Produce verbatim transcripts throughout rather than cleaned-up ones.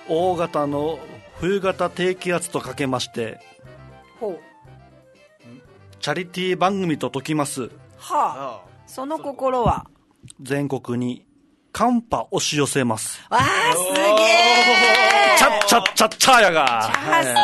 大型の冬型低気圧とかけまして、 ほう、 チャリティー番組と解きます。 はあ、その心は全国に寒波押し寄せます。 わあ、すげえ、 チャッチャッチャッチャーやが、 チャー、すげえ、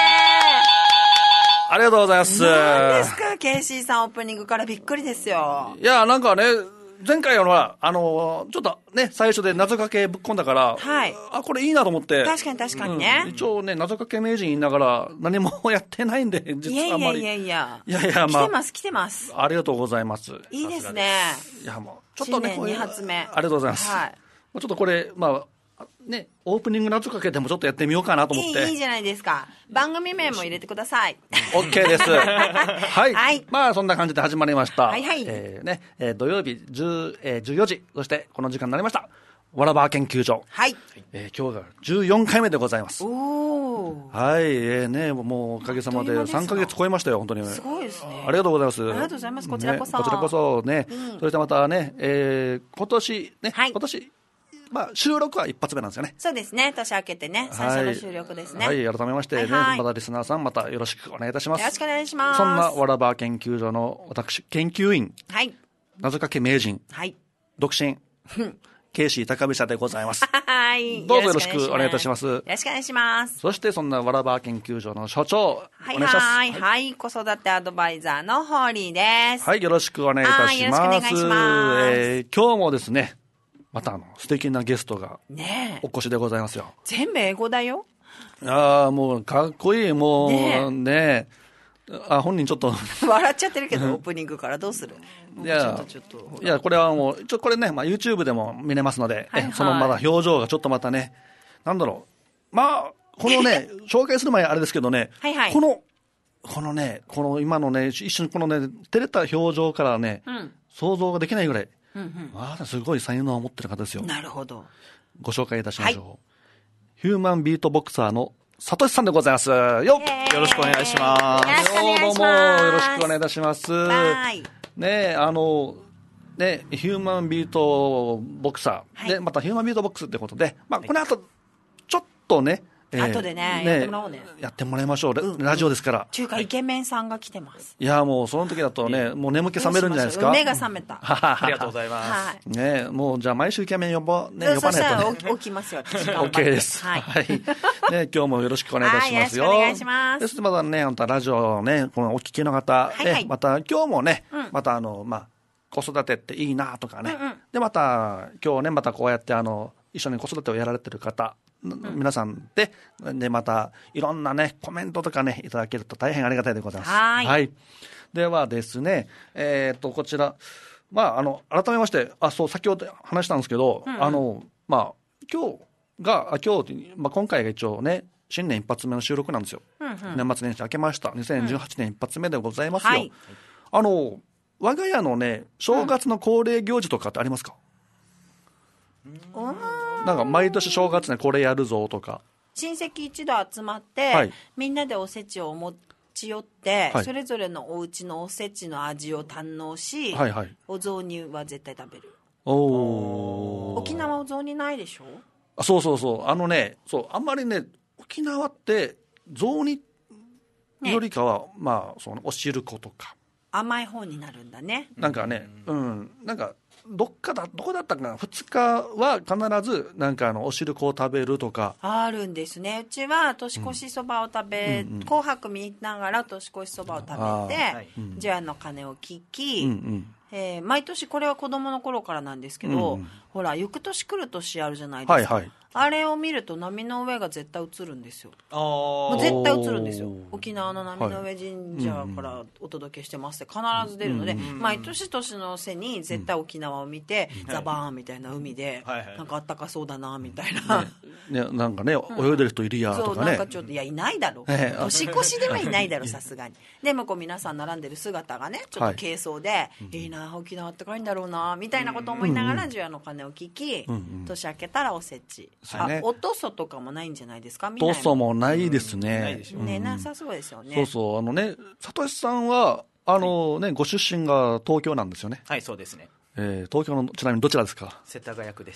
ありがとうございます。 何ですか、ケーシーさんオープニングからびっくりですよ。 いや、なんかね、前回のはあのちょっとね最初で謎かけぶっ込んだから、 はい、 あこれいいなと思って。 確かに確かにね、 うん、一応ね謎かけ名人言いながら何もやってないんで、実はあんまり。 いやいやいやいや、 いやいや、まあ、 来てます来てます。 ありがとうございます。 いいですね。 いやもうちょっとね、 新年に発目、 ありがとうございます。はい、ちょっとこれまあね、オープニング謎かけでもちょっとやってみようかなと思って。 いい、いいじゃないですか。番組名も入れてください。 OK です。はい、 はい、 まあそんな感じで始まりました。 はいはい、 えーねえー、土曜日じゅう、えー、じゅうよじ、そしてこの時間になりましたわらば研究所。 はい、 えー、今日がじゅうよんかいめでございます。 おはい、えーね、もうおかげさまでさんかげつ超えましたよ、本当に。 すごいですね。 ありがとうございます。 ありがとうございます。こちらこそ、 ね、こちらこそね、うん、そしてまたね、えー、今年ね、はい、今年まあ、収録は一発目なんですよね。 そうですね、年明けてね、最初の収録ですね。 はい、はい、改めましてね、はいはい、またリスナーさんまたよろしくお願いいたします。 よろしくお願いします。 そんなわらば研究所の私研究員、 はい、 謎かけ名人、 はい、 独身ケイシー高飛車でございます。 はい、 どうぞよろしくお願いいたします。 よろしくお願いします。 そしてそんなわらば研究所の所長、 はい、 お願いします。 はい、はい、はい、子育てアドバイザーのホーリーです。 はい、よろしくお願いいたします。 よろしくお願いします。 えー、今日もですね、またあの素敵なゲストがお越しでございますよ。 ね、全部英語だよ。 ああ、もうかっこいい、もう ね, ねあ本人ちょっと笑っちゃってるけどオープニングからどうする？ いやちょっといやこれはもうちょこれね、まあ、YouTube でも見れますので、はいはい、そのまだ表情がちょっとまたね、なんだろう、まあこのね紹介する前あれですけどねはい、はい、このこのねこの今のね一瞬このね照れた表情からね、うん、想像ができないぐらい、うんうん、あすごい才能を持ってる方ですよ。 なるほど。 ご紹介いたしましょう、はい、ヒューマンビートボクサーのさとしさんでございます。よっ、よろしくお願いします。 どうもよろしくお願いいたします。ねあのねヒューマンビートボクサー、はい、でまたヒューマンビートボックスってことで、まあ、この後ちょっとねえー、後で ね, ねやってもらおうね。 やってもらいましょう、うん、ラジオですから。 中華イケメンさんが来てます。 いやもうその時だとねもう眠気覚めるんじゃないですか。 目が覚めた。 ありがとうございます、はい、 ねもうじゃあ毎週イケメン呼ぼう、ね、呼ばないと、ね、 そしたら起きますよ。 OK です、はいはいね、今日もよろしくお願いいたしますよ。 はい、よろしくお願いします。 ですまたねまたラジオねこのお聞きの方、はいはい、また今日もね、うん、またあのまあ子育てっていいなとかね、うんうん、でまた今日ねまたこうやってあの一緒に子育てをやられてる方皆さん で, でまたいろんなねコメントとかねいただけると大変ありがたいでございます。 はい、 はい、ではですねえー、っとこちらまああの改めましてあそう先ほど話したんですけど、うんうん、あのまあ今日が今日、まあ、今回が一応ね新年一発目の収録なんですよ、うんうん、年末年始明けましたにせんじゅうはちねん一発目でございますよ、うんはい、あの我が家のね正月の恒例行事とかってありますか？うん、なんか毎年正月ねこれやるぞとか親戚一同集まって、はい、みんなでおせちをお持ち寄って、はい、それぞれのお家のおせちの味を堪能し、はいはい、お雑煮は絶対食べる。 お沖縄お雑煮ないでしょ？ あそうそうそうあのねそうあんまりね沖縄って雑煮よりかは、ね、まあそのお汁粉とか甘い方になるんだね。 なんかねうんなんかどっかだどこだったかなふつかは必ずなんかあのお汁粉を食べるとかあるんですね。うちは年越しそばを食べ、うん、紅白見ながら年越しそばを食べて除夜の鐘を聞き、うんうんえー、毎年これは子供の頃からなんですけど、うん、ほら翌年来る年あるじゃないですか、はいはい、あれを見ると波の上が絶対映るんですよ。あもう絶対映るんですよ。沖縄の波の上神社からお届けしてますって必ず出るので、うんうん、毎年年の瀬に絶対沖縄を見て、うん、ザバーンみたいな海で、はい、なんかあったかそうだなみたいな、ねね、なんかね泳いでる人いるやとかね、そうなんかちょっといやいないだろう、えー、年越しではいないだろうさすがに。でもこう皆さん並んでる姿がねちょっと軽装で、はい、いいな沖縄ってかいんだろうなみたいなことを思いながら除夜の鐘を聞き、うんうん、年明けたらおせち、あ、ね、おとそとかもないんじゃないですか？ おとそもないですね、うん、 ないでしょうね、なさそうですよね。 そうそうあのねさとしさんはあの、ね、ご出身が東京なんですよね。 はいそうですね、 えー、東京のちなみにどちらですか？ 世田谷区です。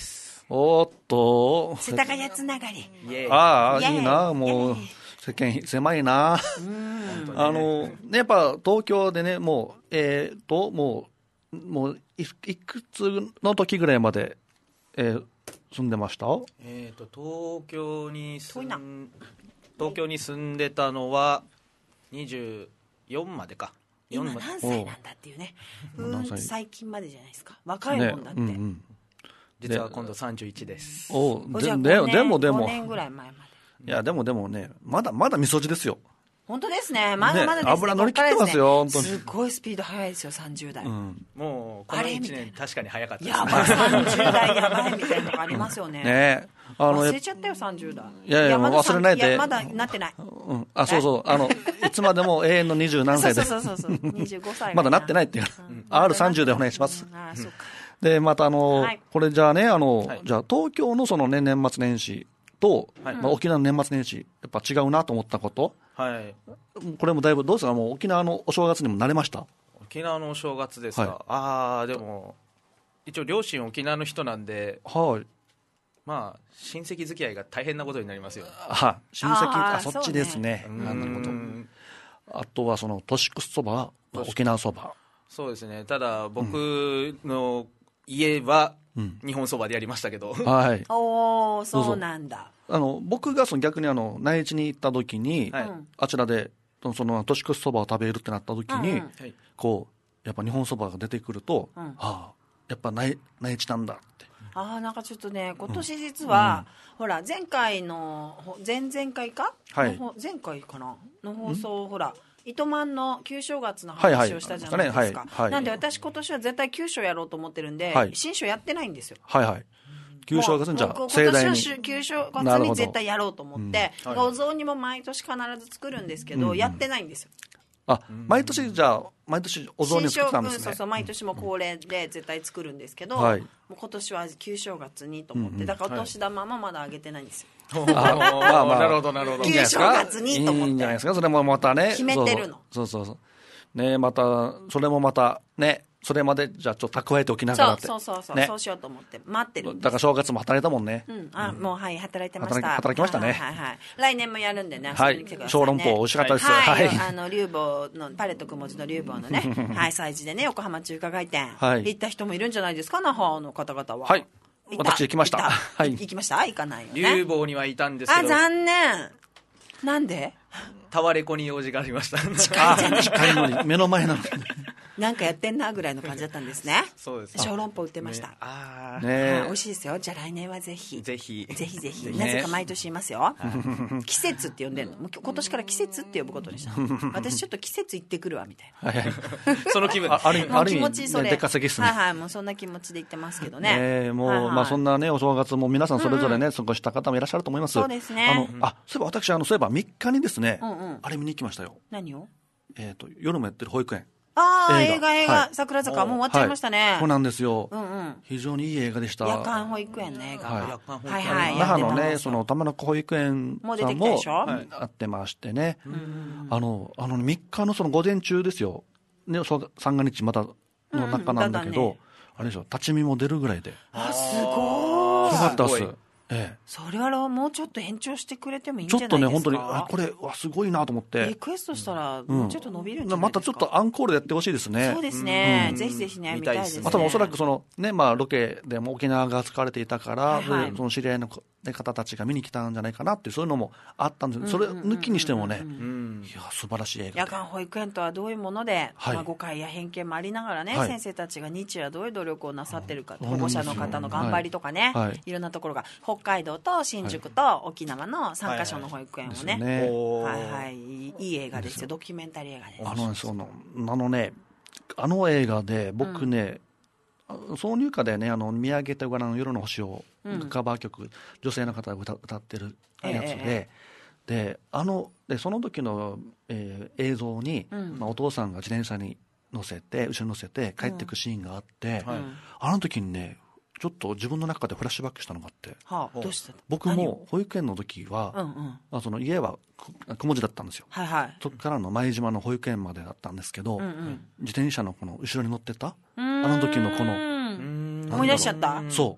おっと世田谷つながり。 ああいいな、もう世間狭いな。あのね、やっぱ東京でね、もうえっ、ー、ともうもう い, いくつの時ぐらいまで、えー、住んでました？ えっ、ー、と東京に住ん東京に住んでたのはにじゅうよんまでか。 今何歳なんだっていうね。うん最近までじゃないですか。若いもんだって。ね、うんうん、 実は今度さんじゅういちです。 おでででもでもごねんぐらい前まで。いやでもでもね、まだまだみそじですよ。 本当ですね。まだまだですね。 油乗り切ってますよ、本当に。 すごいスピード速いですよ、さんじゅう代。うん、 もうこのいちねん確かに早かったですね。やばい、さんじゅう代やばいみたいなのがありますよね。 ねあの忘れちゃったよ、さんじゅう代。 いやいや、ま、忘れないで。 いや、まだなってない。 うん、あ、そうそう。あの、いつまでも永遠のにじゅう何歳で。 そうそうそうそう。にじゅうごさい。 まだなってないっていう。うん、アールさんじゅう でお願いします。 あ、そうか。 で、またあの、はい、これじゃあね、あの、はい、じゃあ東京のそのね、年末年始と、はい、まあ、沖縄の年末年始、やっぱ違うなと思ったこと。はい。これもだいぶどうですか、もう沖縄のお正月にも慣れました？ 沖縄のお正月ですか。はい、ああ、でも一応両親沖縄の人なんで、はい。まあ親戚付き合いが大変なことになりますよ。 あ、親戚、あ、あ、そっちですね。なるほど。あとはその年越しそば、沖縄そば。 そうですね。ただ僕の家は日本そばでやりましたけど、うん、 はい。おお、そうなんだ。 あの僕がその逆にあの内地に行った時に、はい、あちらでその年越しそばを食べるってなった時に、うんうん、こうやっぱ日本そばが出てくると、うん、はあ、やっぱ内内地なんだって。 ああ、なんかちょっとね、今年実は、うん、ほら前回の前々回か、はい、前回かなの放送、うん、ほら糸満の旧正月の話をしたじゃないですか。なんで私今年は絶対旧正やろうと思ってるんで、はい、新正やってないんですよ。 はいはい。旧正月にじゃあ盛大に。今年は旧正月に絶対やろうと思って、うん、はい、お雑煮も毎年必ず作るんですけど、うん、やってないんですよ。 あ、毎年じゃあ毎年お雑煮作ってたんですね。 そうそう、毎年も恒例で絶対作るんですけど、うん、はい、もう今年は旧正月にと思って、だからお年玉もまだあげてないんですよ。 あ、まあまあ、なるほどなるほど。 旧正月にと思って。 いいんじゃないですか。それもまたね。 決めてるの。 そうそうそう。ね、またそれもまたね。それまでじゃあちょっと蓄えておきながらって。 そうそうそうそう、ね、そうしようと思って待ってるんです。 だから正月も働いたもんね。 うん、あ、もうはい働いてました。 働き、働きましたね。 はいはい。来年もやるんでね。 はい。小籠包美味しかったです。 はい。はい、あの竜坊のパレットくもじの竜坊のね、はい、催事でね、横浜中華街店、はい、行った人もいるんじゃないですか、那覇の方々は。 はい。私行きました。はい。 行きました。行かないよね。 竜坊にはいたんですけど。 あ、残念。なんで？ タワレコに用事がありました。近いじゃない。 近いのに目の前なのに。 なんかやってんなぐらいの感じだったんですね。 そうです。 小籠包売ってました。 ね、ああ、ね、美味しいですよ。じゃあ来年はぜひ。 ぜひ。 ぜひぜひ。なぜか毎年いますよ。季節って呼んでるの。もう今年から季節って呼ぶことにした。私ちょっと季節行ってくるわみたいな。はいはい、 その気分。 あ, あるもう気持ちそれ。 出稼ぎっすね。 はいはい。もうそんな気持ちで行ってますけどね。 ええー、もう、はいはい、まあそんなねお正月も皆さんそれぞれね、うん、過ごした方もいらっしゃると思います。 そうですね。 あの、あ、そういえば私あのそういえばみっかにですね、うんうん、あれ見に行きましたよ。 何を？ えっ、ー、と夜もやってる保育園。 ああ、映画映画、はい、桜坂もう終わっちゃいましたね。 はい、そうなんですよ、 うんうん、 非常にいい映画でした。 夜間保育園の映画、 はい、 夜間保育園、はいはい、那覇のねその玉の子保育園さんもあってましてね、うん、あのあのみっかのその午前中ですよ、ね、三が日またの中なんだけど、うん、ね、あれでしょ、立ち見も出るぐらいで、 あ、すごい、 すごかったっす。ええ、 それはもうちょっと延長してくれてもいいんじゃないですか。 ちょっとね本当にあこれわすごいなと思ってリクエストしたらもうちょっと伸びるんじゃないですか、うん、 またちょっとアンコールでやってほしいですね。 そうですね、うん、ぜひぜひね見たいですね。 あとおそらくそのね、まあロケでも沖縄が使われていたから、はいはい、その知り合いの方たちが見に来たんじゃないかなっていうそういうのもあったんですけど、それ抜きにしてもね、いや素晴らしい映画。 夜間保育園とはどういうもので、はい、まあ、誤解や偏見もありながらね、はい、先生たちが日夜どういう努力をなさってるか、保護者の方の頑張りとかね、はいはい、いろんなところが北海道と新宿と沖縄のさんカ所の保育園をね、はいはい、いい映画ですよ。ドキュメンタリー映画です。 あのそのあのねあの映画で僕ね、うん、挿入歌でね、あの見上げてごらん夜の星を、うん、カバー曲女性の方が 歌, 歌ってるやつで、えー、であのでその時の、えー、映像に、うん、まあ、お父さんが自転車に乗せて後ろに乗せて帰っていくシーンがあって、うん、はい、あの時にねちょっと自分の中でフラッシュバックしたのがあって、 はあ、どうした？ 僕も保育園の時は、うんうん、まあ、その家は雲地だったんですよ、はいはい、そこからの前島の保育園までだったんですけど、うんうん、自転車のこの後ろに乗ってたあの時のこの思い出しちゃった。 そう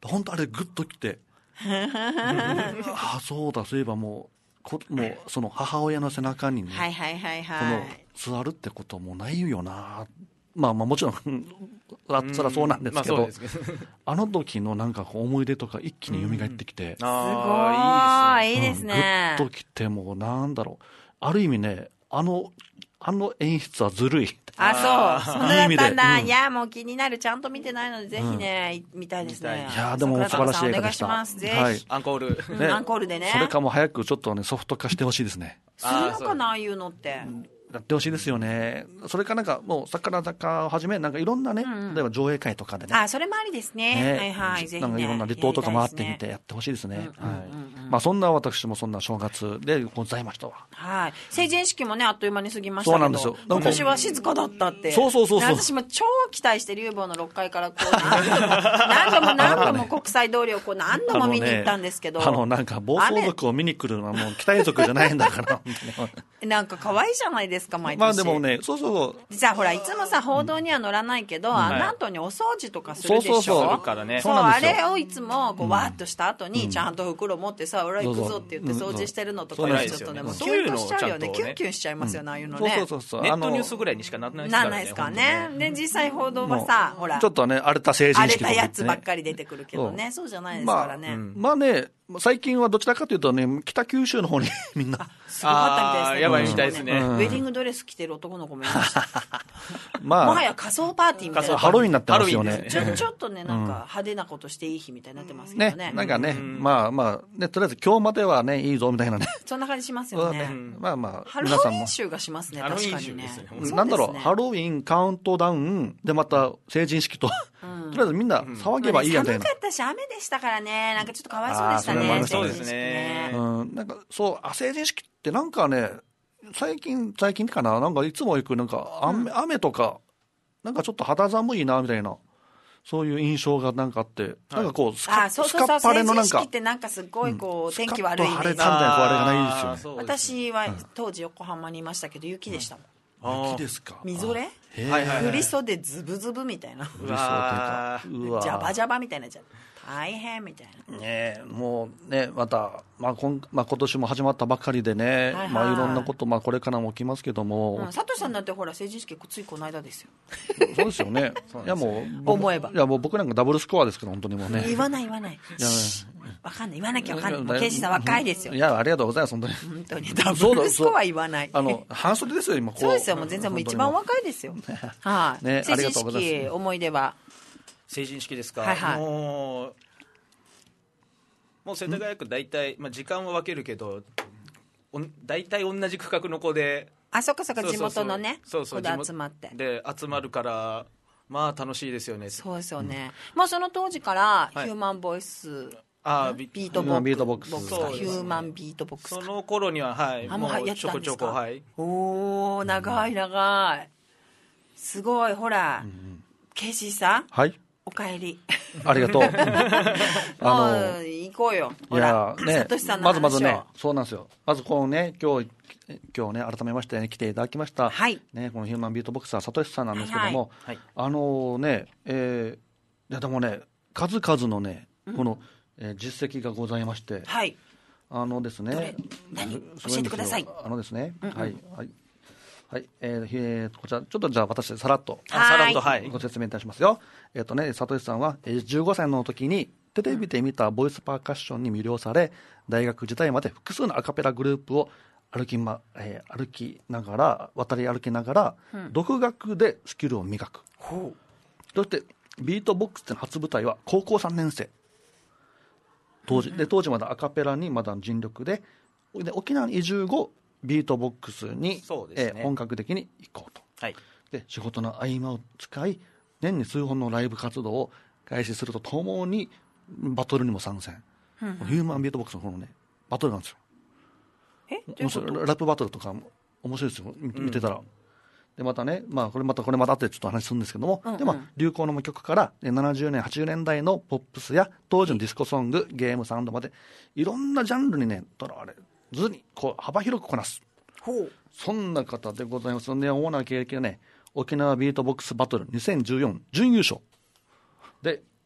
本当あれグッときてあそうだそういえばもうこもうその母親の背中にね、 はいはいはいはい、 この座るってこともないよな。まあまあもちろんあそりゃそうなんですけど、まあ、あの時のなんかこう思い出とか一気に蘇ってきて、 うん、あすごいいいですね、 グッときてもうなんだろうある意味ねあのあの演出はずるい。 あそうそんなだったんだ。い, うん、いやもう気になるちゃんと見てないのでぜひね、うん、見たいですね。 いやでも素晴らしい映画でした。お願いしますぜひ、はい、 アンコール、 うんね、アンコールでね。 それかも早くちょっとねソフト化してほしいですね。 するのかなああいうのって。 やってほしいですよね。それかなんかもう桜坂をはじめなんかいろんなね、うんうん、例えば上映会とかでね、 あそれもありですね、ねはいはいぜひね、 なんかいろんな離島とか回ってみてやってほしいですね。まあそんな私もそんな正月でございましたわ。 はい。成人式もねあっという間に過ぎましたけど、 そうなんですよ。 今年は静かだったって。 そうそうそうそう。 私も超期待して竜坊のろっかいからこう何度も何度も国際通りをこう何度も見に行ったんですけど、 あの、ね、なんか暴走族を見に来るのはもう期待族じゃないんだからなんか可愛いじゃないですか毎年。 まあでもねそうそう実はほらいつもさ報道には載らないけど、うん、あの後にお掃除とかするでしょ。 そうそうそうからね。 そうあれをいつもこうわーっとした後にちゃんと袋持ってさ、うん、俺行くぞって言って掃除してるのとかちょっとねもうキュンとしちゃうよね。キュンキュンしちゃいますよね、ああいうのね。 そうそうそうネットニュースぐらいにしかならないですからね。 なんないですからね。で実際報道はさほらちょっとね荒れた成人式とか、 ね、荒れたやつばっかり出てくるけどね、そうじゃないですからね。 まあ、うん、まあね最近はどちらかというとね北九州の方にみんなすごかったみたいですね。 やばいみたいですね、 うん、ウェディングドレス着てる男の子もいましたまあ、もはや仮装パーティーみたいなハロウィンになってますよね。 ちょ、ちょっとねなんか派手なことしていい日みたいになってますけどね、 ねなんかね、うん、まあまあねとりあえず今日まではねいいぞみたいなねそんな感じしますよね、 うん、まあまあハロウィン集がしますね。確かにね、 なんだろうハロウィンカウントダウンでまた成人式と、うん、とりあえずみんな騒げばいいやみたいな、 寒かったし雨でしたからねなんかちょっとかわいそうでしたね。 そうですね、 うん、なんかそう成人式ってなんかね最近最近かななんかいつも行くなんか 雨,、うん、雨とかなんかちょっと肌寒いなみたいなそういう印象がなんかあって、はい、なんかこうスカッスカッパレのなんか成人式ってなんかすごいこう、うん、天気悪いイメージ。 スカッと晴れたみたいなあれがないですよね。 私は当時横浜にいましたけど雪でしたもん、うん、雪ですか。 みぞれ振り袖ズブズブみたいな振り袖かジャバジャバみたいなじゃん大変みたいなね。もうねまた、まあ 今, まあ、今年も始まったばかりでね、はいはい、まあ、いろんなこと、まあ、これからも起きますけども、 うん、佐藤さんなんてほら成人式ついこの間ですよそうですよねいやもう思えばいやもう僕なんかダブルスコアですけど本当にもうね言わない言わないわかんない言わなきゃわかんない。ケイシさん若いですよ。 いやありがとうございます本当に本当にダブルスコア言わないあの半袖ですよ今こうそうですよもう全然もう一番若いですよはい、ね、成人式思い出は成人式ですか、 はいはい、 もうもう世田谷区大体、まあ、時間は分けるけど大体同じ区画の子であそっかそっか地元のね子で集まってで集まるからまあ楽しいですよね。 そうですよね、うん、もうその当時からヒューマンボイス、 はい、 ビートボックス、ヒューマンビートボックスその頃にははいあもうやってたんですか。 ちょこちょこはいおー長い長いすごいほら、うん、ケイシーさんはいおかえりありがとうあの行こうよほらいや、ね、 サトシさんの話をまずまずねそうなんですよまずこのね今日今日ね改めまして、ね、来ていただきました、 はいね、このヒューマンビートボクサーサトシさんなんですけども、 はいはい、 あのね、えー、いやでもね数々のねこの、うんえー、実績がございまして、 はい、 あのですね何教えてください。 あのですね、うんうん、はいはいはいえーえー、こちらちょっとじゃあ私さらっとさらっとはいご説明いたしますよ。えっとねサトシさんはじゅうごさいの時にテレビで見たボイスパーカッションに魅了され、大学時代まで複数のアカペラグループを歩き、まえー、歩きながら渡り歩きながら、うん、独学でスキルを磨く。 ほうそしてビートボックスっての初舞台は高校さんねん生当時、うんうん、で当時まだアカペラにまだ尽力で、で沖縄に移住後ビートボックスに、 そうですね、 えー、本格的に行こうと、 はい、 で仕事の合間を使い年に数本のライブ活動を開始するとともにバトルにも参戦、うんうん、ヒューマンビートボックスのこのねバトルなんですよ。 え面白いラップバトルとか面白いですよ見てたら、うん、でまたね、まあ、これまたこれまた後でちょっと話するんですけども、うんうん、でまあ、流行の曲からななじゅうねんはちじゅうねんだいのポップスや当時のディスコソングゲームサウンドまでいろんなジャンルにねとらわれずにこう幅広くこなす。 ほうそんな方でございますので主な経歴はね沖縄ビートボックスバトルにせんじゅうよん準優勝で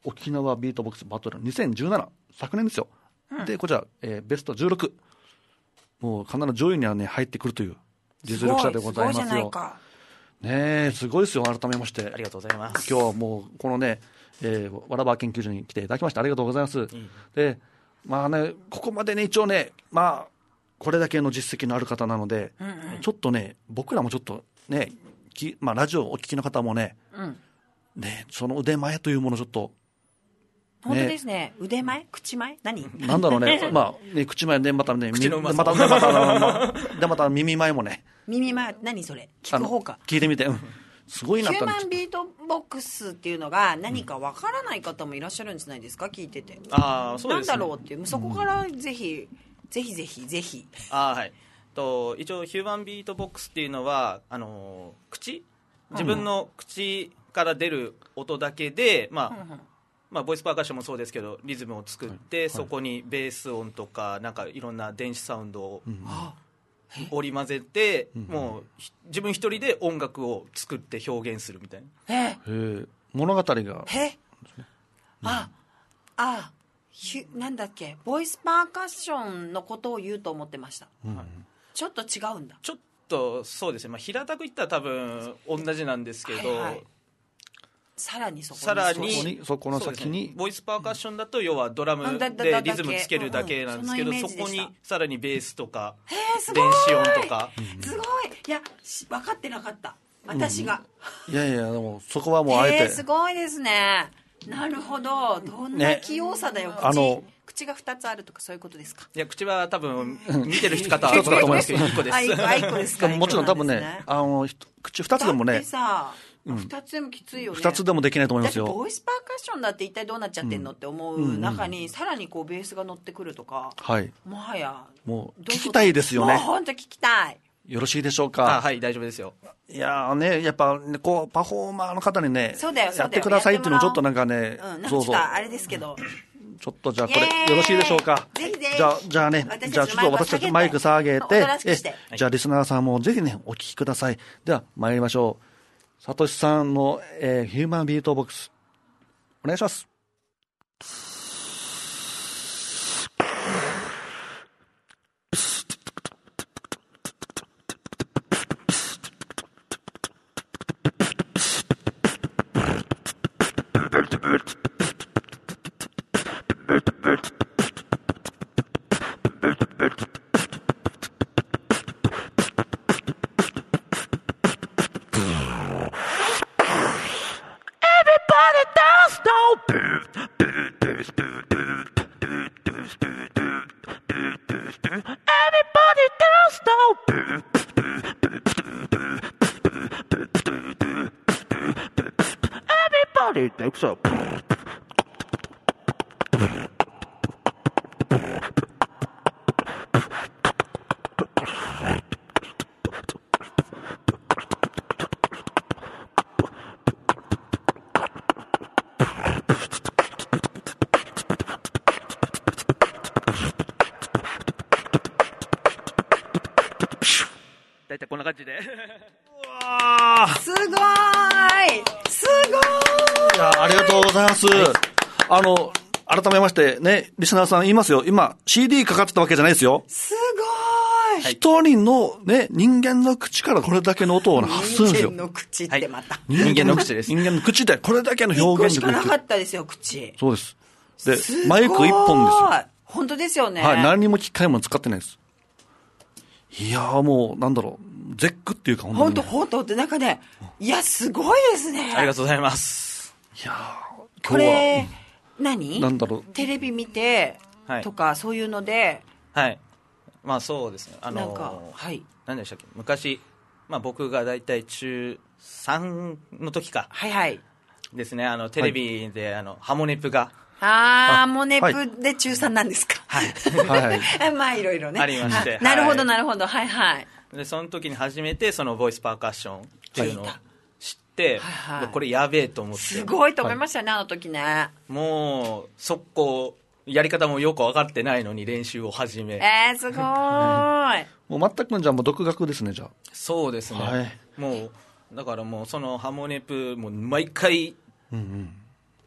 沖縄ビートボックスバトルにせんじゅうなな、昨年ですよ、うん、でこちら、えー、ベストじゅうろく、もう必ず上位には、ね、入ってくるという実力者でございますよ。すごいじゃないか。ねえ、すごいですよ。改めましてありがとうございます。 今日はもうこのね、えー、わらば研究所に来ていただきましてありがとうございます、うん、でまあね、ここまでね一応ね、まあこれだけの実績のある方なので、うんうん、ちょっとね僕らもちょっとね、まあ、ラジオをお聞きの方もね、うん、ね、その腕前というものをちょっと、 ね、本当ですね。腕前、口前、何なんだろうね、まあね、口前でまたね、 口のうまさまたまたまたでまた耳前もね、 耳前、何それ、聞く方か、 聞いてみて、うん、すごいな。 ヒューマンビートボックスっていうのが何かわからない方もいらっしゃるんじゃないですか、聞いてて。 ああ、そうですね。 なんだろうっていう、そこからぜひ、うん、ぜひぜひぜひ。 あ、はい。と一応ヒューマンビートボックスっていうのはあの口、自分の口から出る音だけで、まあ、うんうん、まあ、ボイスパーカッションもそうですけどリズムを作って、はい、そこにベース音とかなんかいろんな電子サウンドを、うん、織り交ぜて、うん、もう自分一人で音楽を作って表現するみたいな。 へえ、物語がへ、ああ、ひなんだっけ、ボイスパーカッションのことを言うと思ってました、うん、ちょっと違うんだ。 ちょっとそうですね、まあ、平たく言ったら多分同じなんですけど、はいはい、 さらにそこにさらにそこにそこの先に、 ね、ボイスパーカッションだと要はドラムでリズムつけるだけなんですけど、うんうん、そ, そこにさらにベースとか電子音とか、 すごい、いや分かってなかった私が、 うん、いやいやでもそこはもうあえて、 すごいですね。なるほど、どんな器用さだよ、ね、口あの口がふたつあるとかそういうことですか。 いや口は多分見てる方は一つだと思いますけどいっこです。 あ、いっこですか。 もちろん多分ね、あの口ふたつでもね、 だってさ、うん、ふたつでもきついよね。 ふたつでもできないと思いますよ。 だってボイスパーカッションだって一体どうなっちゃってんの、うん、って思う中に、うんうん、さらにこうベースが乗ってくるとか、はい、もはやもう聞きたいですよね。 もう本当聞きたい。 よろしいでしょうか。 あ、はい、大丈夫ですよ。 いやーね、やっぱ、ね、こうパフォーマーの方にね、 そうだよ、そうだよ、 やってくださいっていうのをちょっとなんかね、 うん、なんかちょっとあれですけど、 ちょっとじゃあこれよろしいでしょうか。 ぜひぜひ。 じゃあじゃあね、じゃあちょっと私たちマイク下げて、えじゃあリスナーさんもぜひねお聞きください。では参りましょう。さとしさんの、えー、ヒューマンビートボックスお願いします。 大体こんな感じでうわすごーいすごーい。 いやありがとうございます、はい、あの改めましてねリスナーさん言いますよ、今 シーディー かかってたわけじゃないですよ。 すごい、一人のね人間の口からこれだけの音を発するんですよ。 人間の口ってまた、はい、 人間の口です。 人間の口でこれだけの表現力。 いっこしかなかったですよ口。 そうです。でマイクいっぽんですよ。 本当ですよね。 はい、何にも機械も使ってないです。いやーもうなんだろう絶句っていうか本当本当ってなんかね、いやすごいですね。 ありがとうございます。 いやーこれ何なんだろうテレビ見てとか、はい、そういうので、 はい、まあそうですね、あのー、 なんかはい何でしたっけ昔、まあ、僕がだいたい中さんの時かはいはいですね、あのテレビで、はい、あのハモネプがあーモネプで中さんなんですか。 はい、 はい、まあいろいろねありまして、 なるほどなるほど、はいはい。 でその時に初めてそのボイスパーカッションっていうのを知って、はいはい、これやべえと思って、 すごいと思いましたね、はい、あの時ね。 もう速攻やり方もよく分かってないのに練習を始め、 えー、すごーい、 もう全くじゃあもう独学ですね。じゃあそうですね、はい、もうだからもうそのハモネプも毎回、うんうん、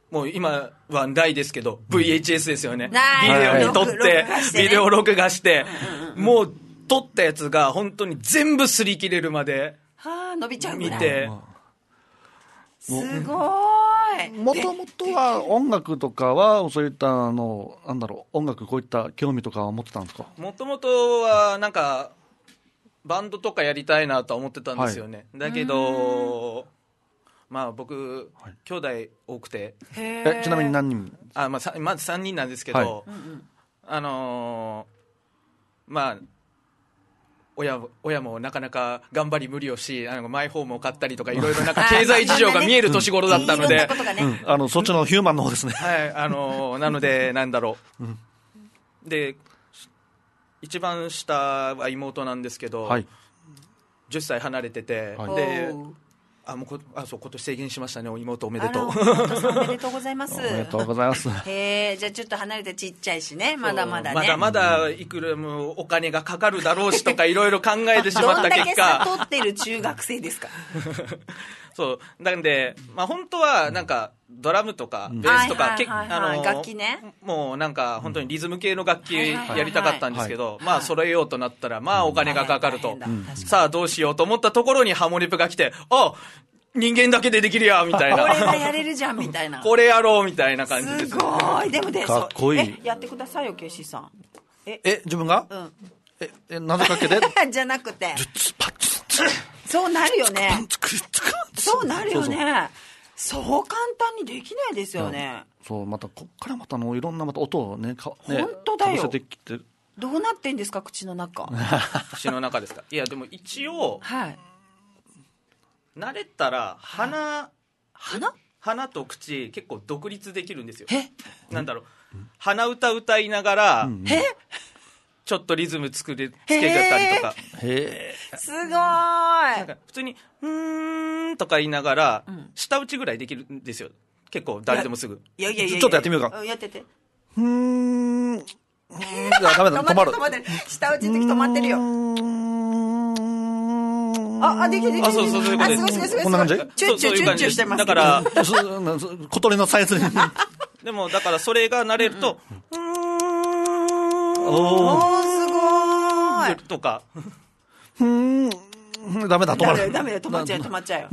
もう今はないですけど ブイエイチエス ですよね、 ないビデオに撮って、 録画してねビデオ録画して、もう撮ったやつが本当に全部擦り切れるまではあ、伸びちゃうぐらい見て、 すごい。 もともとは音楽とかはそういったあのなんだろう、音楽こういった興味とかは持ってたんですか？ もともとはなんかバンドとかやりたいなとは思ってたんですよね、はい、だけどまあ僕、はい、兄弟多くて、 えちなみに何人？ あ、まあ、まずさんにんなんですけど、はい、あのー、まあ親, 親もなかなか頑張り無理をし、あのマイホームを買ったりとかいろいろなんか経済事情が見える年頃だったので、 あのそっちのヒューマンの方ですね。 はい、あのー、なのでなんだろう、うん、で一番下は妹なんですけど、はい、じゅっさい離れてて、はい、であもうこあそう今年成人しましたね。妹おめでとう。 おめでとうございます。 おめでとうございます。 へえ、じゃあちょっと離れてちっちゃいしね、まだまだね。 まだまだいくらもお金がかかるだろうしとかいろいろ考えてしまった結果。どんだけ悟ってる中学生ですか。 そうなんで、まあ、本当はなんかドラムとかベースとか楽器ね、 もうなんか本当にリズム系の楽器やりたかったんですけど、まあ揃えようとなったらまあお金がかかると、さあどうしようと思ったところにハモリプが来て、あ人間だけでできるやみたいな、 これがやれるじゃんみたいな、 これやろうみたいな感じです。 すごい。でもでかっこいい。 えやってくださいよケイシーさん。 ええ自分が、うん、ええ謎かけでじゃなくてそうなるよね。そうなるよね。そう簡単にできないですよね。 そうまたこっからまたのいろんなまた音をね、かね本当だよ。 かぶせてきてどうなってんですか口の中。 口の中ですか。いやでも一応、はい、慣れたら鼻鼻鼻と口結構独立できるんですよ。えなんだろう、鼻歌歌いながら、うん、えちょっとリズムつけちゃったりとか。 へーすごーい。 なんか普通にうーんとか言いながら、うん、舌打ちぐらいできるんですよ。結構誰でもすぐ。 いやいやいやちょっとやってみようか。 やってて。 うーん。ダメだ止まる。 止まってる。舌打ちの時止まってるよ。ああできるできる。 あそうそうそういうことです。 あすごいすごいすごい。 こんな感じ？ チュッチュチュッチュしてます。 だから小鳥のサイズに。 でもだからそれが慣れると。うーんおーすごーいとかうーんダメだ止まるダメだ止まっちゃう止まっちゃうよ。 う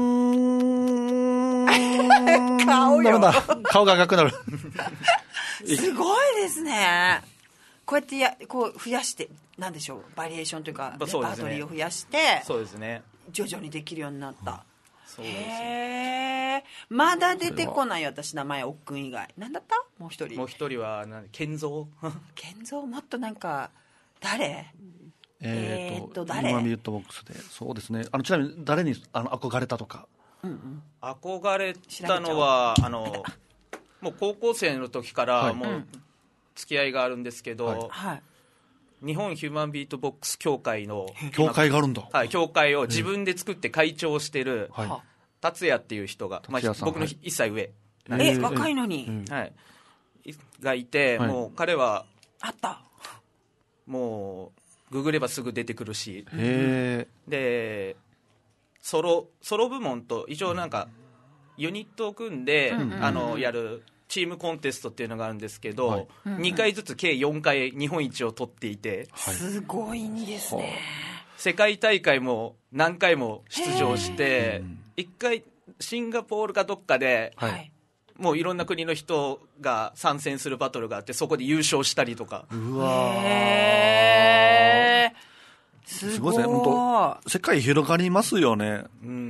ーん顔よ。 ダメだ顔が赤くなる。 すごいですね。こうやってやこう増やしてなんでしょうバリエーションというかレパートリーを増やしてそうですね徐々にできるようになった。 そうですね。 へーまだ出てこない私名前おっくん以外。なんだったもう一人。 もう一人は何健三健三もっとなんか誰えー、っと、 えー、っと誰今ビュートボックスでそうですね。あのちなみに誰にあの憧れたとか、 うんうん、 憧れたのはあのもう高校生の時からもう付き合いがあるんですけど、はいはい、日本ヒューマンビートボックス協会の協会があるんだ、 はい、協会を自分で作って会長をしてる、はい、達也っていう人が、まあ、僕のいっさい上なんですけど、え若いのに、 はい、がいて、はい、もう彼はあったもうググればすぐ出てくるし、 へでソロソロ部門と一応なんかユニットを組んで、うん、あのやるチームコンテストっていうのがあるんですけど、はい、にかいずつ計よんかい日本一を取っていて、 はい、すごいんですね。 世界大会も何回も出場していっかいシンガポールかどっかで、はい、もういろんな国の人が参戦するバトルがあってそこで優勝したりとか。 うわーすごいですね。本当世界広がりますよね。 うん、うん、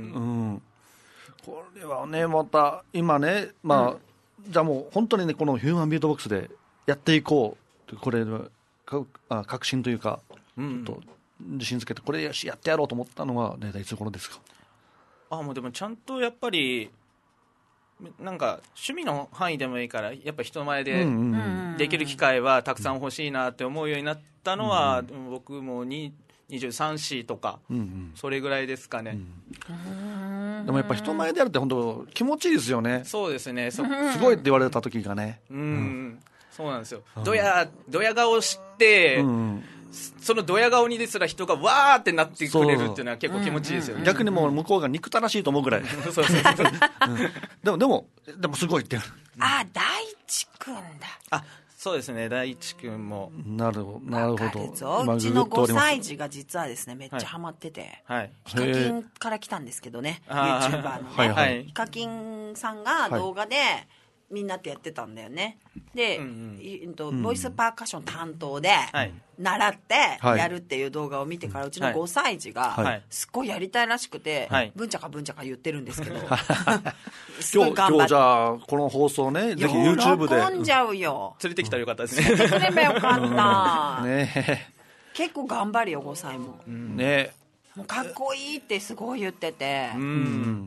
これはねまた今ね、まあ、うん、じゃあもう本当にねこのヒューマンビートボックスでやっていこうこれかあ確信というか、うん、ちょっと自信つけてこれやってやろうと思ったのは大体いつ頃ですか？ あもうでもちゃんとやっぱりなんか趣味の範囲でもいいからやっぱ人前でできる機会はたくさん欲しいなって思うようになったのは、うんうん、僕もににじゅうさんしとか、うんうん、それぐらいですかね、 うん、でもやっぱ人前でやるって本当気持ちいいですよね。 そうですねそすごいって言われた時がね、 うん、うん、そうなんですよ。ドヤドヤ顔して、うん、 そのドヤ顔にですら人がわーってなってくれるっていうのは結構気持ちいいですよね。 逆にもう向こうが憎たらしいと思うぐらいそうそうそう、 うん、でもでもでもすごいってあ、大地くんだ。 あ、そうですね、大地君も。 なるほど、なるほど。 うちのごさい児が実はですね、めっちゃハマってて、 はい、 ヒカキンから来たんですけどね、YouTuber のね、 はいはい、 ヒカキンさんが動画で、はい、みんなってやってたんだよね。で、うんうん、ボイスパーカッション担当で習ってやるっていう動画を見てから、うちのごさい児がすっごいやりたいらしくて、はい、ぶんちゃかぶんちゃか言ってるんですけどすごい頑張って、 今日じゃあこの放送ね、ぜひ YouTube で喜んじゃうよ。 連れてきたらよかったですね。 連れてくればよかった、 ね、 結構頑張るよごさいも、うん、 ね、 もうかっこいいってすごい言ってて、うん、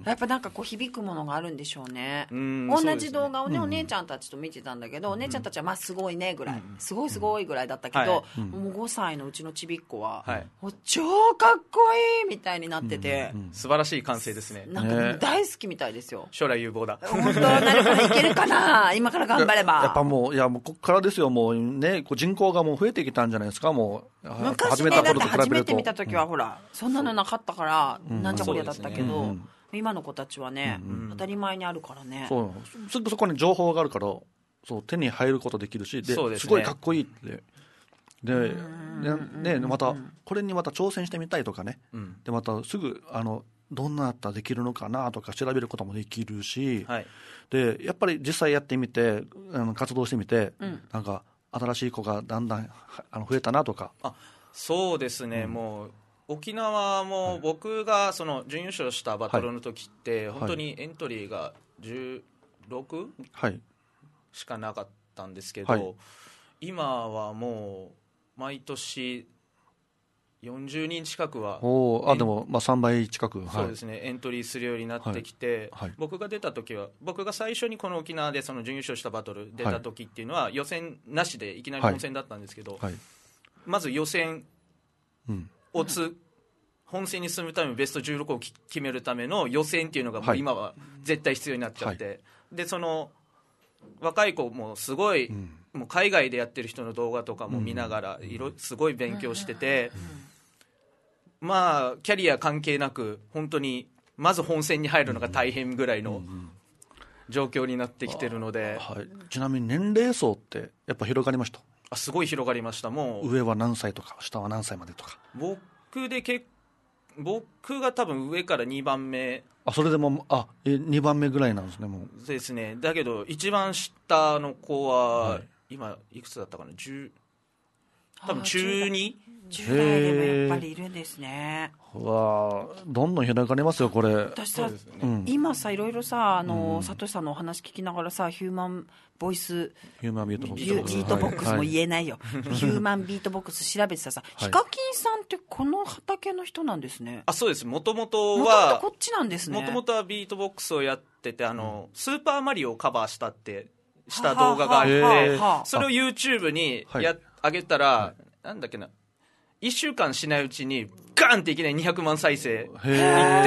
やっぱなんかこう響くものがあるんでしょうね。うん、同じ動画をね、お姉ちゃんたちと見てたんだけど、お姉ちゃんたちはまあすごいねぐらい、すごいすごいぐらいだったけど、はい、もうごさいのうちのちびっ子は、はい、もう超かっこいいみたいになってて、 うんうん、素晴らしい感性ですね。 なんかもう大好きみたいですよ。 将来有望だ。 本当なるからいけるかな今から頑張れば。 やっぱもう、いやもうこっからですよ、もうね、こう人口がもう増えてきたんじゃないですか。もう昔ね、だって初めて見た時はほら、そんなのなかったからなんじゃこりゃだったけど、うん、今の子たちはね、うん、当たり前にあるからね。 そう、すぐそこに情報があるから、そう手に入ることできるし、で、ね、すごいかっこいいってで、ね、またこれにまた挑戦してみたいとかね、うん、でまたすぐあのどんなだったらできるのかなとか調べることもできるし、はい、でやっぱり実際やってみてあの活動してみて、うん、なんか新しい子がだんだんあの増えたなとか。 あ、そうですね、うん、もう沖縄も僕がその準優勝したバトルの時って本当にエントリーがじゅうろくしかなかったんですけど、はい、今はもう毎年よんじゅうにん近くは、 おあでもまあさんばい近く、 そうですね、はい、エントリーするようになってきて、はいはい、僕が出た時は僕が最初にこの沖縄でその準優勝したバトル出た時っていうのは予選なしでいきなり本戦だったんですけど、はいはい、まず予選をつ、うん、本戦に進むためにベストじゅうろくを決めるための予選っていうのがもう今は絶対必要になっちゃって、はい、でその若い子もすごい、うん、もう海外でやってる人の動画とかも見ながら、うん、いろすごい勉強してて、うん、まあキャリア関係なく本当にまず本戦に入るのが大変ぐらいの状況になってきてるので、 はい、ちなみに年齢層ってやっぱ広がりました？ あ、すごい広がりました。もう上は何歳とか下は何歳までとか。 僕で結僕が多分上からにばんめ。 あ、それでもあえにばんめぐらいなんですね。もうですね。だけど一番下の子は、はい、今いくつだったかな、じゅう多分中にじゅう代でもやっぱりいるんですね。 わあ、どんどん広がりますよこれ。 私さ、ね、うん、今さいろいろさあの、うん、サトシさんのお話聞きながらさ、ヒューマンボイスヒューマンビートボックスビートボックスも言えないよ、はい、ヒューマンビートボックス調べてたさ、ヒカキンさんってこの畑の人なんですね。 あ、そうです。もともとはこっちなんですね。 もともとはビートボックスをやってて、あのスーパーマリオをカバーしたってした動画があって、はあはあはあ、それを YouTube にや上げたら、はい、なんだっけな、いっしゅうかんしないうちにガンっていきなりにひゃくまん再生いって、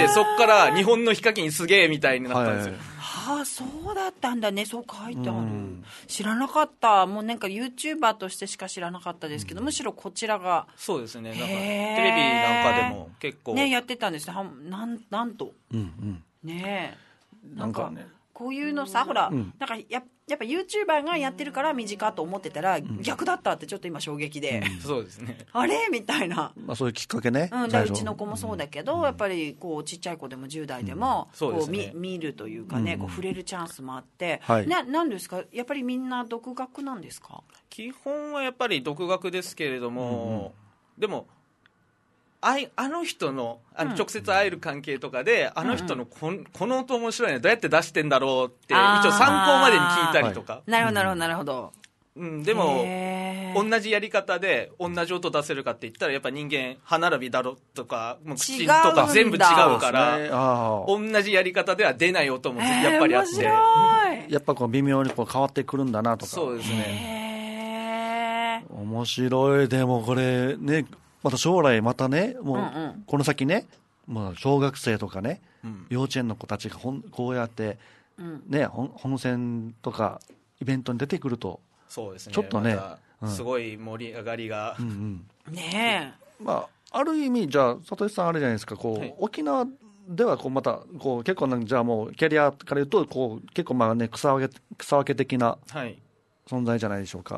そっから日本のヒカキンすげえみたいになったんですよ。 はあ、そうだったんだね。そう書いてある、うん、知らなかった。もうなんか YouTuber としてしか知らなかったですけど、うん、むしろこちらがそうですね。なんかテレビなんかでも結構ねやってたんですね。なん、なんと、 うんうん、 ねえ、なんかねこういうのさ、ほら、うん、なんかややっぱ YouTuber がやってるから身近と思ってたら、うん、逆だったってちょっと今衝撃で、 うん、そうですね。 あれみたいな、 まあ、そういうきっかけね、 うん、でうちの子もそうだけど、うん、やっぱりこうちっちゃい子でもじゅう代でも、うん、こう、ね、見, 見るというかね、うん、こう触れるチャンスもあって、はい、な, なんですか、やっぱりみんな独学なんですか？ 基本はやっぱり独学ですけれども、うん、でもあ, いあの人 の, あの直接会える関係とかで、うん、あの人の こ, この音面白いね、どうやって出してんだろうって一応参考までに聞いたりとか、はい、 なるほどなるほどなるほど、 うん、でも同じやり方で同じ音出せるかって言ったらやっぱ人間歯並びだろとかもう口とか全部違うから、ね、同じやり方では出ない音もやっぱりあって、 やっぱこう微妙にこう変わってくるんだなとか。 そうですね。 面白い。でもこれね、また将来またね、もうこの先ね、まあ小学生とかね、うん、幼稚園の子たちがほんこうやって、ね、うん、本戦とかイベントに出てくると、 そうですね、 ちょっとね、 またすごい盛り上がりが、 うんうん、ねえ、まあ、ある意味じゃあ里井さんあれじゃないですか、こう、はい、沖縄ではこうまたこう結構じゃあもうキャリアから言うとこう結構まあね草分け草分け的な存在じゃないでしょうか。 はい、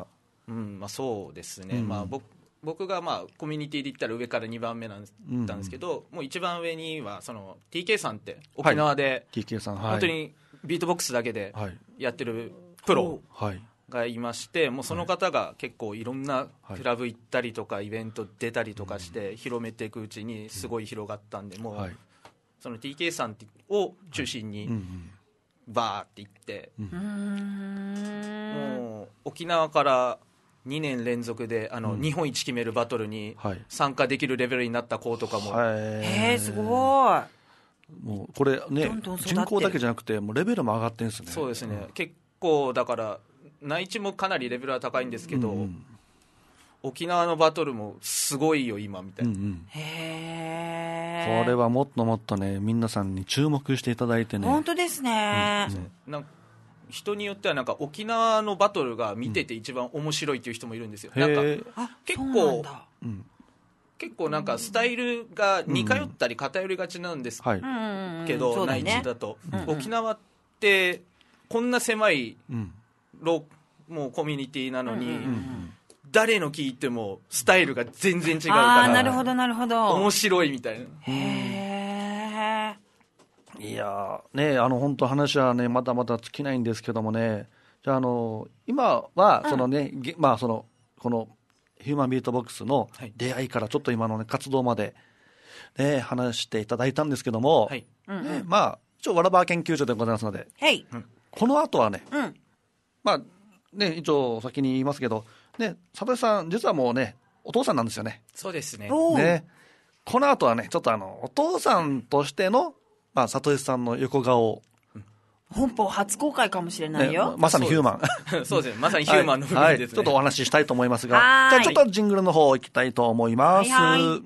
うんまあ、そうですね、うんまあ、僕, 僕がまあコミュニティで言ったら上からにばんめなんですけど、うん、もう一番上にはその ティーケー さんって沖縄で、はい、 ティーケー さん、はい、 本当にビートボックスだけでやってるプロがいまして、はい、もうその方が結構いろんなクラブ行ったりとかイベント出たりとかして広めていくうちにすごい広がったんで、もう、はい、その ティーケー さんを中心にバーって行って、うん、もう沖縄からにねん連続であの、うん、日本一決めるバトルに参加できるレベルになった子とかも、 はい、へーすごい。 もうこれね人口だけじゃなくてもうレベルも上がってるんですね。 そうですね、うん、結構だから内地もかなりレベルは高いんですけど、うんうん、沖縄のバトルもすごいよ今みたいな、うんうん、 へーこれはもっともっとね皆さんに注目していただいてね。 本当ですね、 うんうん、なんか人によってはなんか沖縄のバトルが見てて一番面白いっていう人もいるんですよ、うん、なんか結構うん、結構なんかスタイルが似通ったり偏りがちなんですけど、うんうん、内地だと、うんうん、沖縄ってこんな狭いロ、うん、もうコミュニティなのに、うんうんうん、誰の聞いてもスタイルが全然違うからあなるほどなるほど面白いみたいな。 へーいやねあの本当話はねまだまだ尽きないんですけどもね、じゃあ、あの今はそのね、うん、まあそのこのヒューマンビートボックスの出会いからちょっと今の、ね、活動まで、ね、話していただいたんですけども、はいうんうんね、まあ一応わらば研究所でございますので、 はい、 この後はね、 うん、 まあね一応先に言いますけどね、里井さん実はもうねお父さんなんですよね。 そうですね。 ねこの後はねちょっとあのお父さんとしての、まあ、里井さんの横顔を本邦初公開かもしれないよ、 ね、まさにヒューマンそうですねまさにヒューマンの部分ですね、はいはい、 ちょっとお話ししたいと思いますが、じゃあちょっとジングルの方行きたいと思います、はいはい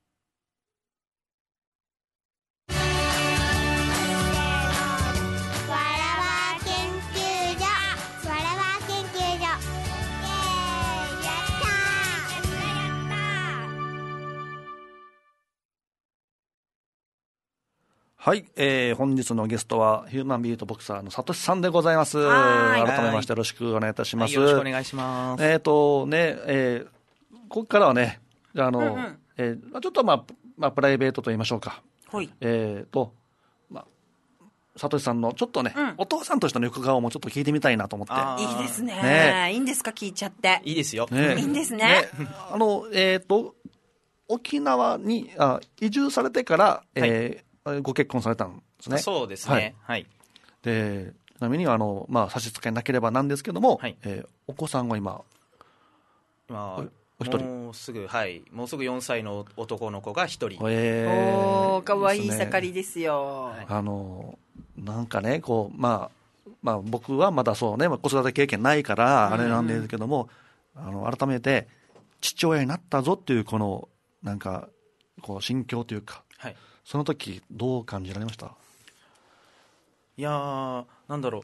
はい、えー、本日のゲストはヒューマンビートボクサーの里井さんでございます。改めましてよろしくお願いいたします。 はい、よろしくお願いします。 えっ、ー、とね、えー、ここからはね、あの、うんうんえー、ちょっとまあ、まあ、プライベートと言いましょうか。 はい。 えっ、ー、と、まあ、里井さんのちょっとね、うん、お父さんとしての横顔もちょっと聞いてみたいなと思って。 いいですね。ねいいんですか聞いちゃって。 いいですよ。 ね、いいんですね。ねあの、えっ、ー、と、沖縄にあ移住されてから、はいえー、ご結婚されたんですね。 そうですね。はい。はい、 でちなみにあの、まあ、差し支えなければなんですけども、はいえー、お子さんは今、 まあ、お一人もうすぐ、はい、もうすぐよんさいの男の子がひとり。 えー、おーかわいい盛りですよ。 はい、あのなんかねこう、まあまあ、僕はまだそうね子育て経験ないからあれなんですけども、うんうん、あの改めて父親になったぞっていうこのなんかこう心境というか、はい、その時どう感じられました？ いやーなんだろう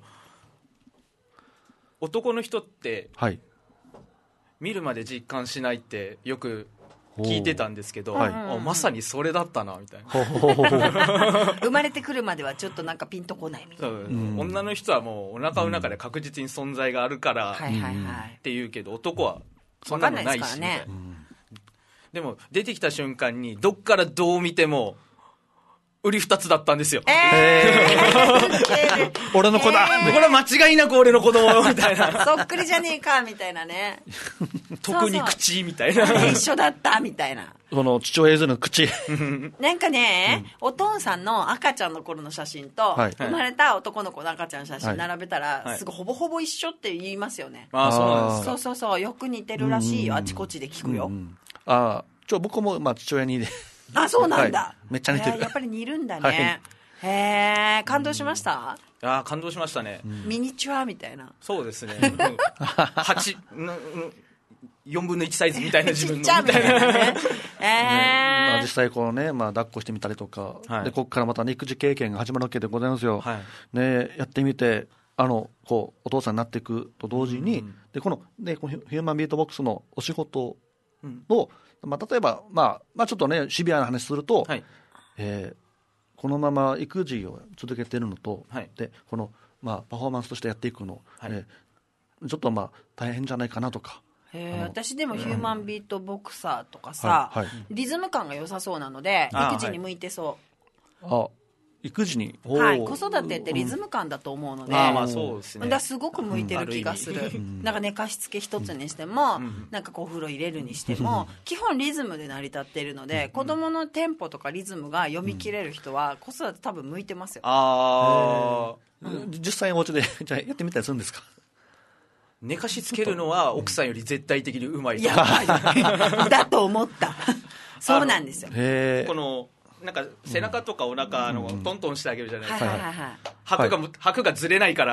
男の人って、はい、見るまで実感しないってよく聞いてたんですけど、はい、あまさにそれだったなみたいな生まれてくるまではちょっとなんかピンとこないみたいな、うん、 女の人はもうお腹の中で確実に存在があるからって言うけど男はそんなのないしみたいな、うん、でも出てきた瞬間にどっからどう見ても売り二つだったんですよ。 えー、 俺の子だ、 えー、これは間違いなく俺の子供みたいなそっくりじゃねえかみたいなね特に口みたいなそうそう一緒だったみたいなその父親譲りの口なんかね、うん、お父さんの赤ちゃんの頃の写真と、はい、生まれた男の子の赤ちゃんの写真並べたら、はい、すぐほぼほぼ一緒って言いますよね、 はい、あそうなんですか。 そうそうそうよく似てるらしいよ、あちこちで聞くよ、うんうん、 あちょ僕もまあ父親にあそうなんだ、 はい、めっちゃ似てる、 えー、やっぱり似るんだね、はい、へえ感動しました、 うん、あ感動しましたね、 うん、ミニチュアみたいな。 そうですね、うん、はちよんぶんのいちサイズみたいな自分のみたいなねえーねまあ、実際こうね、まあ、抱っこしてみたりとか、はい、でここからまた育児経験が始まるわけでございますよ、はいね、やってみてあのこうお父さんになっていくと同時に、うん、でこのねこのヒューマンビートボックスのお仕事を、うんまあ、例えば、まあ、まあちょっとねシビアな話すると、はいえー、このまま育児を続けているのと、はい、でこの、まあ、パフォーマンスとしてやっていくの、はいえー、ちょっとまあ大変じゃないかなとか。 へ私でもヒューマンビートボクサーとかさ、はいはい、リズム感が良さそうなので育児に向いてそう。 あ、はい、育児に、 はい、子育てってリズム感だと思うので、うん、 あまあそうですね、 だすごく向いてる気がする、うん、なんか寝かしつけ一つにしても、うん、なんかこうお風呂入れるにしても、うん、基本リズムで成り立っているので、うん、子供のテンポとかリズムが読み切れる人は子育て多分向いてますよ。 ああ、うん、実際お家でじゃあやってみたりするんですか？ 寝かしつけるのは奥さんより絶対的にうまいと。 やばいだと思ったそうなんですよ。 へこのなんか背中とかお腹のトントンしてあげるじゃないですか、 はいはいはい、 拍が、はい、拍がずれないから、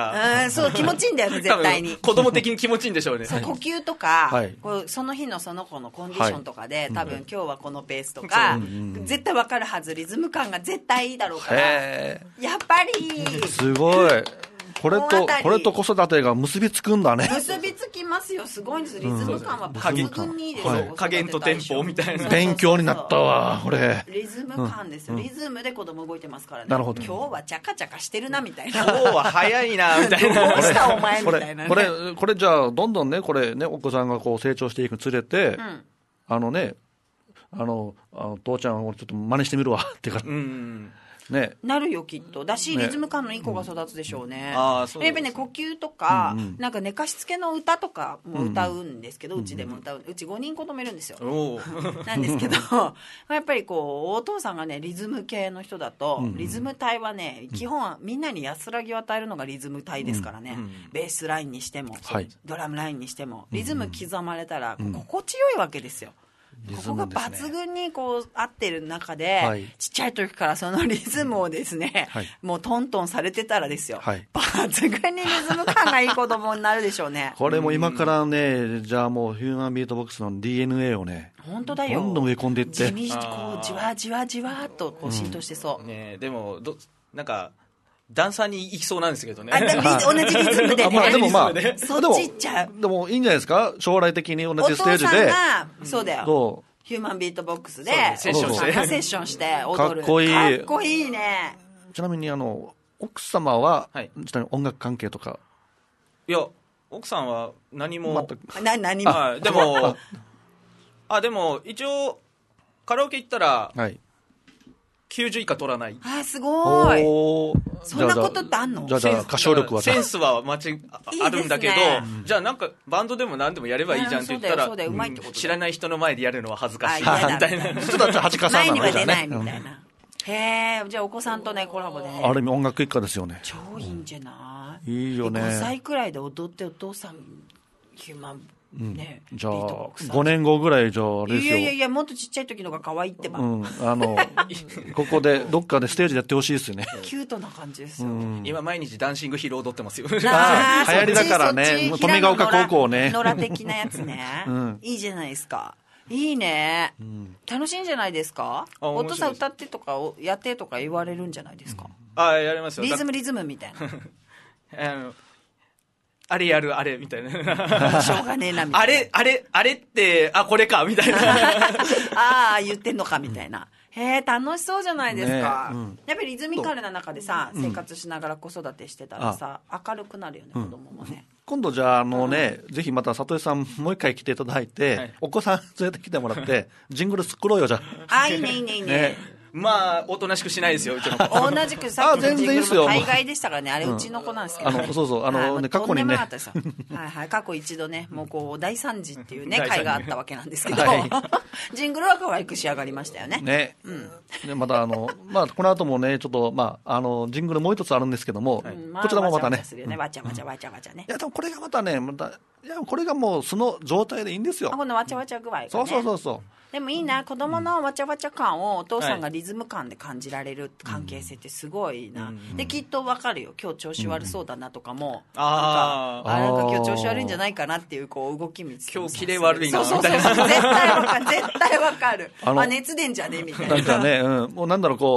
うん、そう気持ちいいんだよね絶対に子供的に気持ちいいんでしょうね。 そう呼吸とか、はい、こうその日のその子のコンディションとかで、はい、多分今日はこのペースとか、うん、絶対分かるはず。リズム感が絶対いいだろうから、やっぱりすごいこれとこれと子育てが結びつくんだね。 結びつきますよ。すごいんです。リズム感は抜群にいいですよ、 うん、加減とテンポみたいな。 勉強になったわこれ。 リズム感ですよ、うん、リズムで子供動いてますからね。 なるほど。 今日はチャカチャカしてるなみたいな今日は早いなみたいなどうしたお前みたいな、ね、 これこれこれじゃあどんどんねこれねお子さんがこう成長していくにつれて、うん、あのねあのあの父ちゃんをちょっと真似してみるわってから、うんね、 なるよきっとだし、リズム感のいい子が育つでしょうね、 うん、あそうやっぱりね呼吸とか、うんうん、なんか寝かしつけの歌とかも歌うんですけど、うんうん、うちでも歌ううちごにん子供いるんですよ、うん、なんですけどやっぱりこうお父さんがねリズム系の人だと、うんうん、リズム隊はね基本はみんなに安らぎを与えるのがリズム隊ですからね、うんうん、ベースラインにしても、はい、ドラムラインにしてもリズム刻まれたら心地よいわけですよ。ここが抜群にこう合ってる中で、はい、ちっちゃい時からそのリズムをですね、はい、もうトントンされてたらですよ、はい、抜群にリズム感がいい子供になるでしょうね。 これも今からねじゃあもうヒューマンビートボックスの ディーエヌエー をね本当だよどんどん植え込んでいって地味こうじわじわじわっとこう浸透してそう、 うんね、でもどなんかダンサーに行きそうなんですけどね。 あでも同じリズムでね。 まあ、でもまあ、 そっち行っちゃう。 でもいいんじゃないですか将来的に同じステージで。 お父さんが、そうだよ。どうヒューマンビートボックスでセッションしてセッションして踊る。 かっこいい。 かっこいいね。 ちなみにあの奥様は、はい、ちなみに音楽関係とか。 いや奥さんは何も。 な何も。 あでもあでも一応カラオケ行ったら。はいきゅうじゅう以下取らない。 あすごい。そんなことってあんの？ じゃあじゃあ歌唱力はセンスは間違あるんだけど、いいね、じゃあなんかバンドでも何でもやればいいじゃんって言ったら、うん、知らない人の前でやるのは恥ずかしいみたいな。 ちょっと恥かさないの前には出ないみたいな。へえ、じゃあお子さんとねコラボで、ね。 ある意味音楽一家ですよね。 超いいんじゃない？ いいよね。 ごさいくらいで踊ってお父さんヒューマン。ね、 うん、じゃあごねんごぐらいじゃああれですよ。 いやいやいやもっとちっちゃい時のが可愛いってば、 うん、あのここでどっかでステージでやってほしいですよね。 キュートな感じですよ、 うん、今毎日ダンシングヒーロー踊ってますよ。 流行りだからね富ヶ丘高校ね野良的なやつね、うん、いいじゃないですか。いいね、うん、楽しいんじゃないですか。お父さん歌ってとかやってとか言われるんじゃないですか、 うん、あやりますよ。 リズムリズムみたいなあのあれやるあれみたいなしょうがねえなみたいな。 あれあれあれってあこれかみたいなああ言ってんのかみたいな。へえ楽しそうじゃないですか、ねうん、やっぱりリズミカルな中でさ、うん、生活しながら子育てしてたらさ、うん、明るくなるよね、うん、子供もね。 今度じゃああのね、うん、ぜひまた里江さんもう一回来ていただいて、はい、お子さん連れてきてもらってジングル作ろうよじゃあ。あいいねいいねいいね、 ねまあおとなしくしないですようちの子。 同じくさっきのジングルも大概でしたからね。あれうちの子なんですけど、ね、 あのそうそうあの、ね、過去にねはいはい過去一度ねもうこう大惨事っていうね回があったわけなんですけど、はい、ジングルは可愛く仕上がりましたよね。 ね、うん、でまたあのまあこの後もねちょっとまああのジングルもう一つあるんですけども、はい、こちらもまたねわちゃわちゃわちゃわちゃね。 いやでもこれがまたねまたいやこれがもうその状態でいいんですよ。 あこのわちゃわちゃ具合がね。 そうそうそうそう。 でもいいな子供のわちゃわちゃ感をお父さんがリズム感で感じられる関係性ってすごいな、うん、できっと分かるよ今日調子悪そうだなとかも、うん、あなんかあなんか今日調子悪いんじゃないかなっていうこう動き見つけて今日キレ悪いなみたいな。そうそうそう絶対分かる絶対分かるあ、まあ、熱出んじゃねみたいな。 なんかね、うん、もうなんだろうこう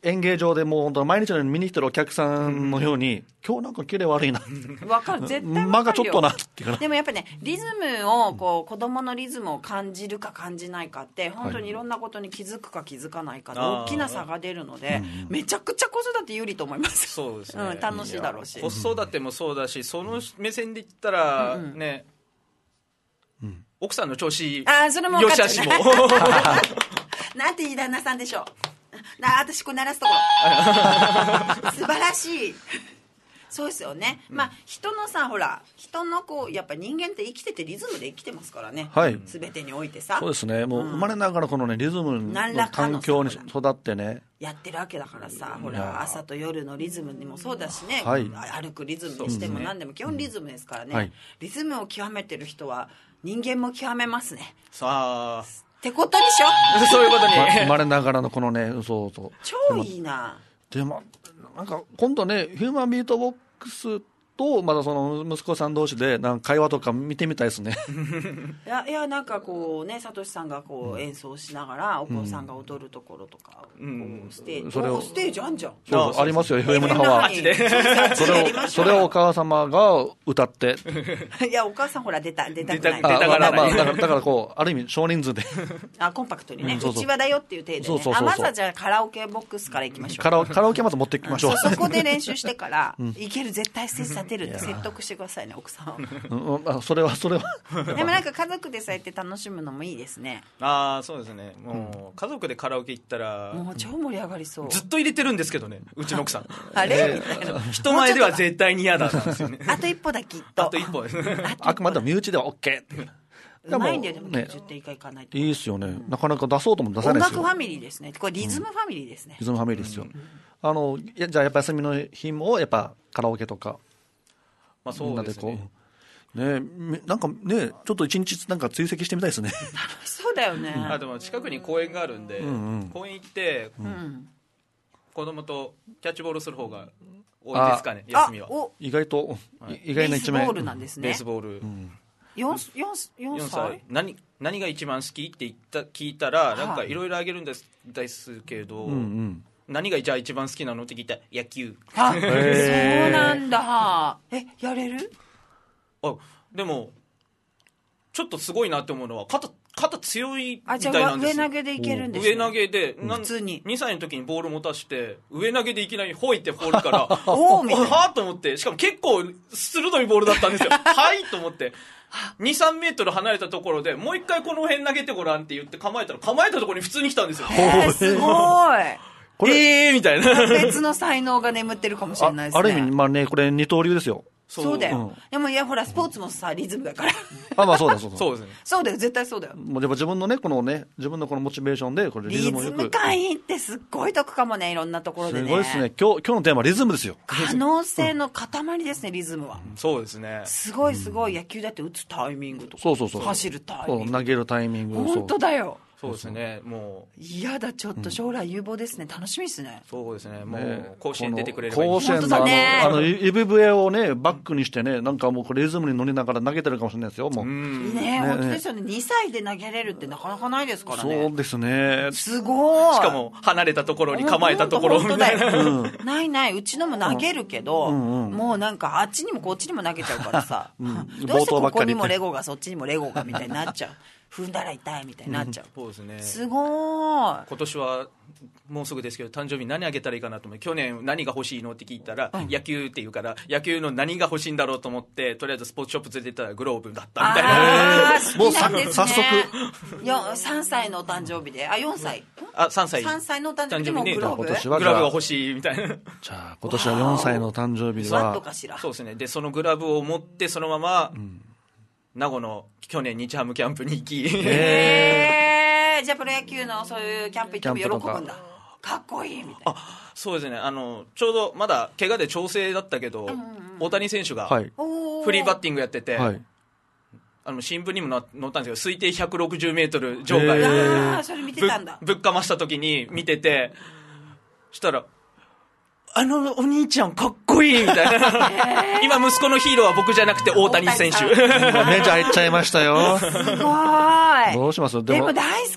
演芸場でもう本当毎日のように見に来てるお客さんのように、うん、今日なんかキレ悪いなわかる、絶対わかるよ。 間がちょっとなっていうか。 でもやっぱね、リズムをこう子供のリズムを感じるか感じないかって本当にいろんなことに気づくか気づかないかで大きな差が出るので、めちゃくちゃ子育て有利と思います。 そうですね、 うん、楽しいだろうし。 子育てもそうだし、その目線で言ったらね、うんうん、奥さんの調子あそれも良し悪しもなんていい旦那さんでしょう。な私これ鳴らすところ素晴らしい。そうですよね、うん、まあ人のさほら人のこうやっぱ人間って生きててリズムで生きてますからね、はい、全てにおいてさ。 そうですね、もう生まれながらこのねリズムの環境に育ってねやってるわけだからさ、ほら朝と夜のリズムにもそうだしね、はい、歩くリズムにしても何でも基本リズムですからね、うんはい、リズムを極めてる人は人間も極めますね。 さあってことにしようそういうことに、 ま、生まれながらのこのねそうそう超いいな。 でもなんか今度ねヒューマンビートボックスとまだその息子さん同士でなんか会話とか見てみたいですねいやいやなんかこうねサトシさんがこう演奏しながらお子さんが踊るところとか、うん、こうステージ、それをステージあんじゃん。 そうありますよ エフエム の方はそれをそれをお母様が歌っていやお母さんほら出た出たくない出たがらない、 まあ、だからだからこうある意味少人数であコンパクトにね、 うん、そうそううちわだよっていう程度で、ね、 そうそうそうそう。 あまずはじゃあカラオケボックスから行きましょう。 カラオカラオケまず持っていきましょう、 うん、そ, そこで練習してから、うん、いける絶対ステージ立てるって説得してくださいね奥さんを、うん、あそれはそれはでもなんか家族でさえって楽しむのもいいですね。 ああそうですね、もう家族でカラオケ行ったらもう超盛り上がりそう。 ずっと入れてるんですけどねうちの奥さんあれ、みたいな人前では絶対に嫌だなんですよねあと一歩だきっとあと一歩ですあくまでも身内では OK うまいんだよ。でもきゅうじゅってんいかいかないと、 ね、いいですよね、うん、なかなか出そうとも出さないですよ。 音楽ファミリーですね。これリズムファミリーですね、 うん、リズムファミリーですよ、うん、あのじゃあやっぱ休みの日もやっぱカラオケとか、 まあ、そうですね、 みんなでこうね、なんかねちょっと一日なんか追跡してみたいですね楽しそうだよね、 うん、あでも近くに公園があるんで、うんうん、公園行って、うん、子供とキャッチボールする方が多いですかね休みは。 意外と、はい、意外な一面。 ベースボールなんですね。 ベースボール、うん、 よん, よん, よん歳何, 何が一番好きって言った聞いたらなんかいろいろあげるんですですけど、うんうん、何がじゃあ一番好きなのって聞いたら野球。 あそうなんだ。えやれる？ あでもちょっとすごいなって思うのは肩肩強いみたいなんですよ。あじゃあ上投げでいけるんですね。 上投げで普通ににさいの時にボール持たして上投げでいきなりほいって放るからおおみたいなはぁと思って、しかも結構鋭いボールだったんですよはいと思ってに、さんメートル離れたところでもう一回この辺投げてごらんって言って構えたら構えたところに普通に来たんですよ。 えー、すごいこれえーみたいな別の才能が眠ってるかもしれないですね。 あ, ある意味まあねこれ二刀流ですよ。 そうそうだよ、うん、でもいやほらスポーツもさリズムだからあまあそうだそうだそうですね。 そうだよ絶対そうだよ。 もう自分のねこのね自分のこのモチベーションでこれリズムをよくリズム感いいってすっごい得かもねいろんなところでね。 すごいですね。今日今日のテーマはリズムですよ。 可能性の塊ですねリズムは、 うん、そうですね。 すごいすごい。野球だって打つタイミングとかそうそうそう走るタイミング投げるタイミング本当だよ。 そうですね。もう嫌だちょっと将来有望ですね、うん、楽しみですね。 そうですね。もう甲子園出てくれればいい。 甲子園のあの、ね、あの指笛をねバックにしてねなんかもうリズムに乗りながら投げてるかもしれないですよ。もういいね、ね、本当ですよね。にさいで投げれるってなかなかないですからね。 そうですね。 すごい。 しかも離れたところに構えたところみたいな、 うん、ないないうちのも投げるけど、うんうん、もうなんかあっちにもこっちにも投げちゃうからさ、うん、どうしてここにもレゴがそっちにもレゴがみたいになっちゃう踏んだら痛いみたいになっちゃう、 うん、そうですね。 すごい。 今年はもうすぐですけど誕生日何あげたらいいかなと思って、去年何が欲しいのって聞いたら、うん、野球って言うから野球の何が欲しいんだろうと思ってとりあえずスポーツショップ連れてったらグローブだったみたいな。 あ好きなんですね。 早速よさんさいのお誕生日であよんさいあさんさいさんさいのお誕生日でもグローブ、 今年はグラブが欲しいみたいな。 じゃあ今年はよんさいの誕生日はそうですね。でそのグラブを持ってそのまま、うん名護の去年日ハムキャンプに行きへーじゃあプロ野球のそういうキャンプ行っても喜ぶんだ。かっこいいみたいな。 あそうですね。あのちょうどまだ怪我で調整だったけど、うんうんうん、大谷選手がフリーバッティングやってて、はい、あの新聞にも載ったんですけど推定ひゃくろくじゅうメートル場外でそれ見てたんだ。 ぶ, ぶっかました時に見ててしたらあのお兄ちゃんかっこいいみたいな、えー、今息子のヒーローは僕じゃなくて大谷選手。 メジャー入っちゃいましたよ。 すごい。 どうします。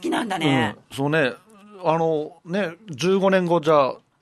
で も, でも大好きなんだね、 うん、そうね。あのねじゅうごねんごじゃ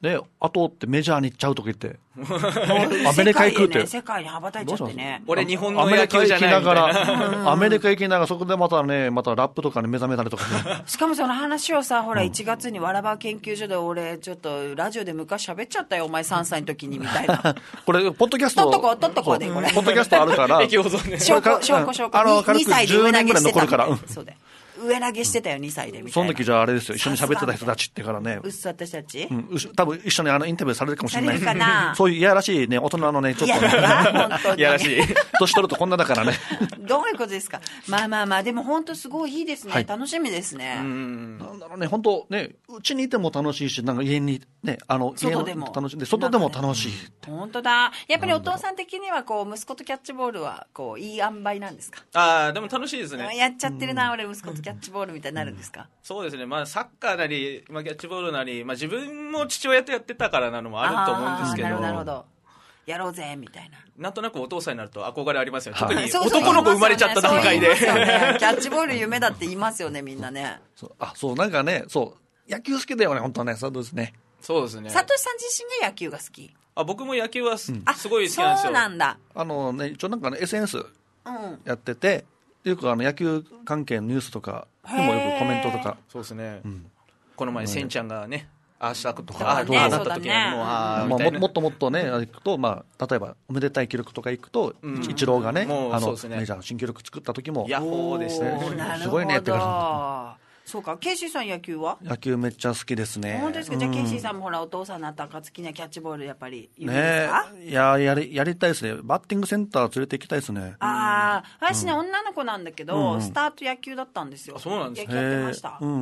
ね、あとってメジャーに行っちゃうとか言って、アメリカ行くって。 世界に羽ばたいちゃってね。 俺日本の野球じゃないみたいな。 アメリカ行きながら、そこでまたね、またラップとかに目覚めたりとか、ね。 しかもその話をさ、ほら、いちがつにわらば研究所で俺、ちょっとラジオで昔喋っちゃったよ、お前さんさいの時にみたいな。 これ、ポッドキャスト。 とっとこ、とっとこで、これ。 ポッドキャストあるから。 証拠、証拠、証拠。 あの、 にさいで上投げしてた。 から。 そうだよ。上投げしてたよ、にさいでみたいな。 その時じゃああれですよ、一緒に喋ってた人たちってからね。 うっす、私たちうん、多分一緒にあのインタビューされるかもしれない。 されるかな。 そういういやらしいね、大人のね、ちょっとね。 いやらしい。 年取るとこんなだからね。 どういうことですか。まあまあまあ、でも本当すごいいいですね。はい、楽しみですね。 うん。なんだろうね、本当ね、うちにいても楽しいし、なんか家にね、あの、 外でも楽しいで、外でも楽しい。 本当だ。やっぱりお父さん的には、こう、息子とキャッチボールは、こう、いい塩梅なんですか。 ああ、でも楽しいですね。 やっちゃってるな、俺、息子とキャッチボールみたいになるんですか。 そうですね、まあ、サッカーなり、まあ、キャッチボールなり、まあ、自分も父親とやってたからなのもあると思うんですけど、 なるほどなるほど、やろうぜみたいな、 なんとなくお父さんになると憧れありますよね、特にそうそう男の子生まれちゃった段階で、 ね、キャッチボール夢だって言いますよね、みんなね。 そう、あ、そうなんかね、そう野球好きだよね、本当ね、そうですね。 そうですね。 サトシさん自身が野球が好き。 あ、僕も野球はす、 うん、 すごい好きなんですよ。 そうなんだ。 あのね、一応なんかね エスエヌエス やってて、うん、よくあの野球関係のニュースとかにもよくコメントとか。 そうですね。うん、この前せんちゃんがね。ああしたとか、 ああなった時にもう、あまあ、もっともっとね、行くと、まあ、例えばおめでたい記録とか行くと、うん、イチローがね、あの、ね、メジャー新記録作った時も、 ヤッホーですね。 すごいねって感じ。 そうか、ケイシーさん野球は？ 野球めっちゃ好きですね。 本当ですか。じゃあ、うん、ケイシーさんもほらお父さんになった暁にはキャッチボールやっぱり有名ですか？ ね、いややりやりたいですね。バッティングセンター連れて行きたいですね。 ああ、私ね、うん、女の子なんだけど、うん、スタート野球だったんですよ。 そうなんですね。野球やってました。 うん、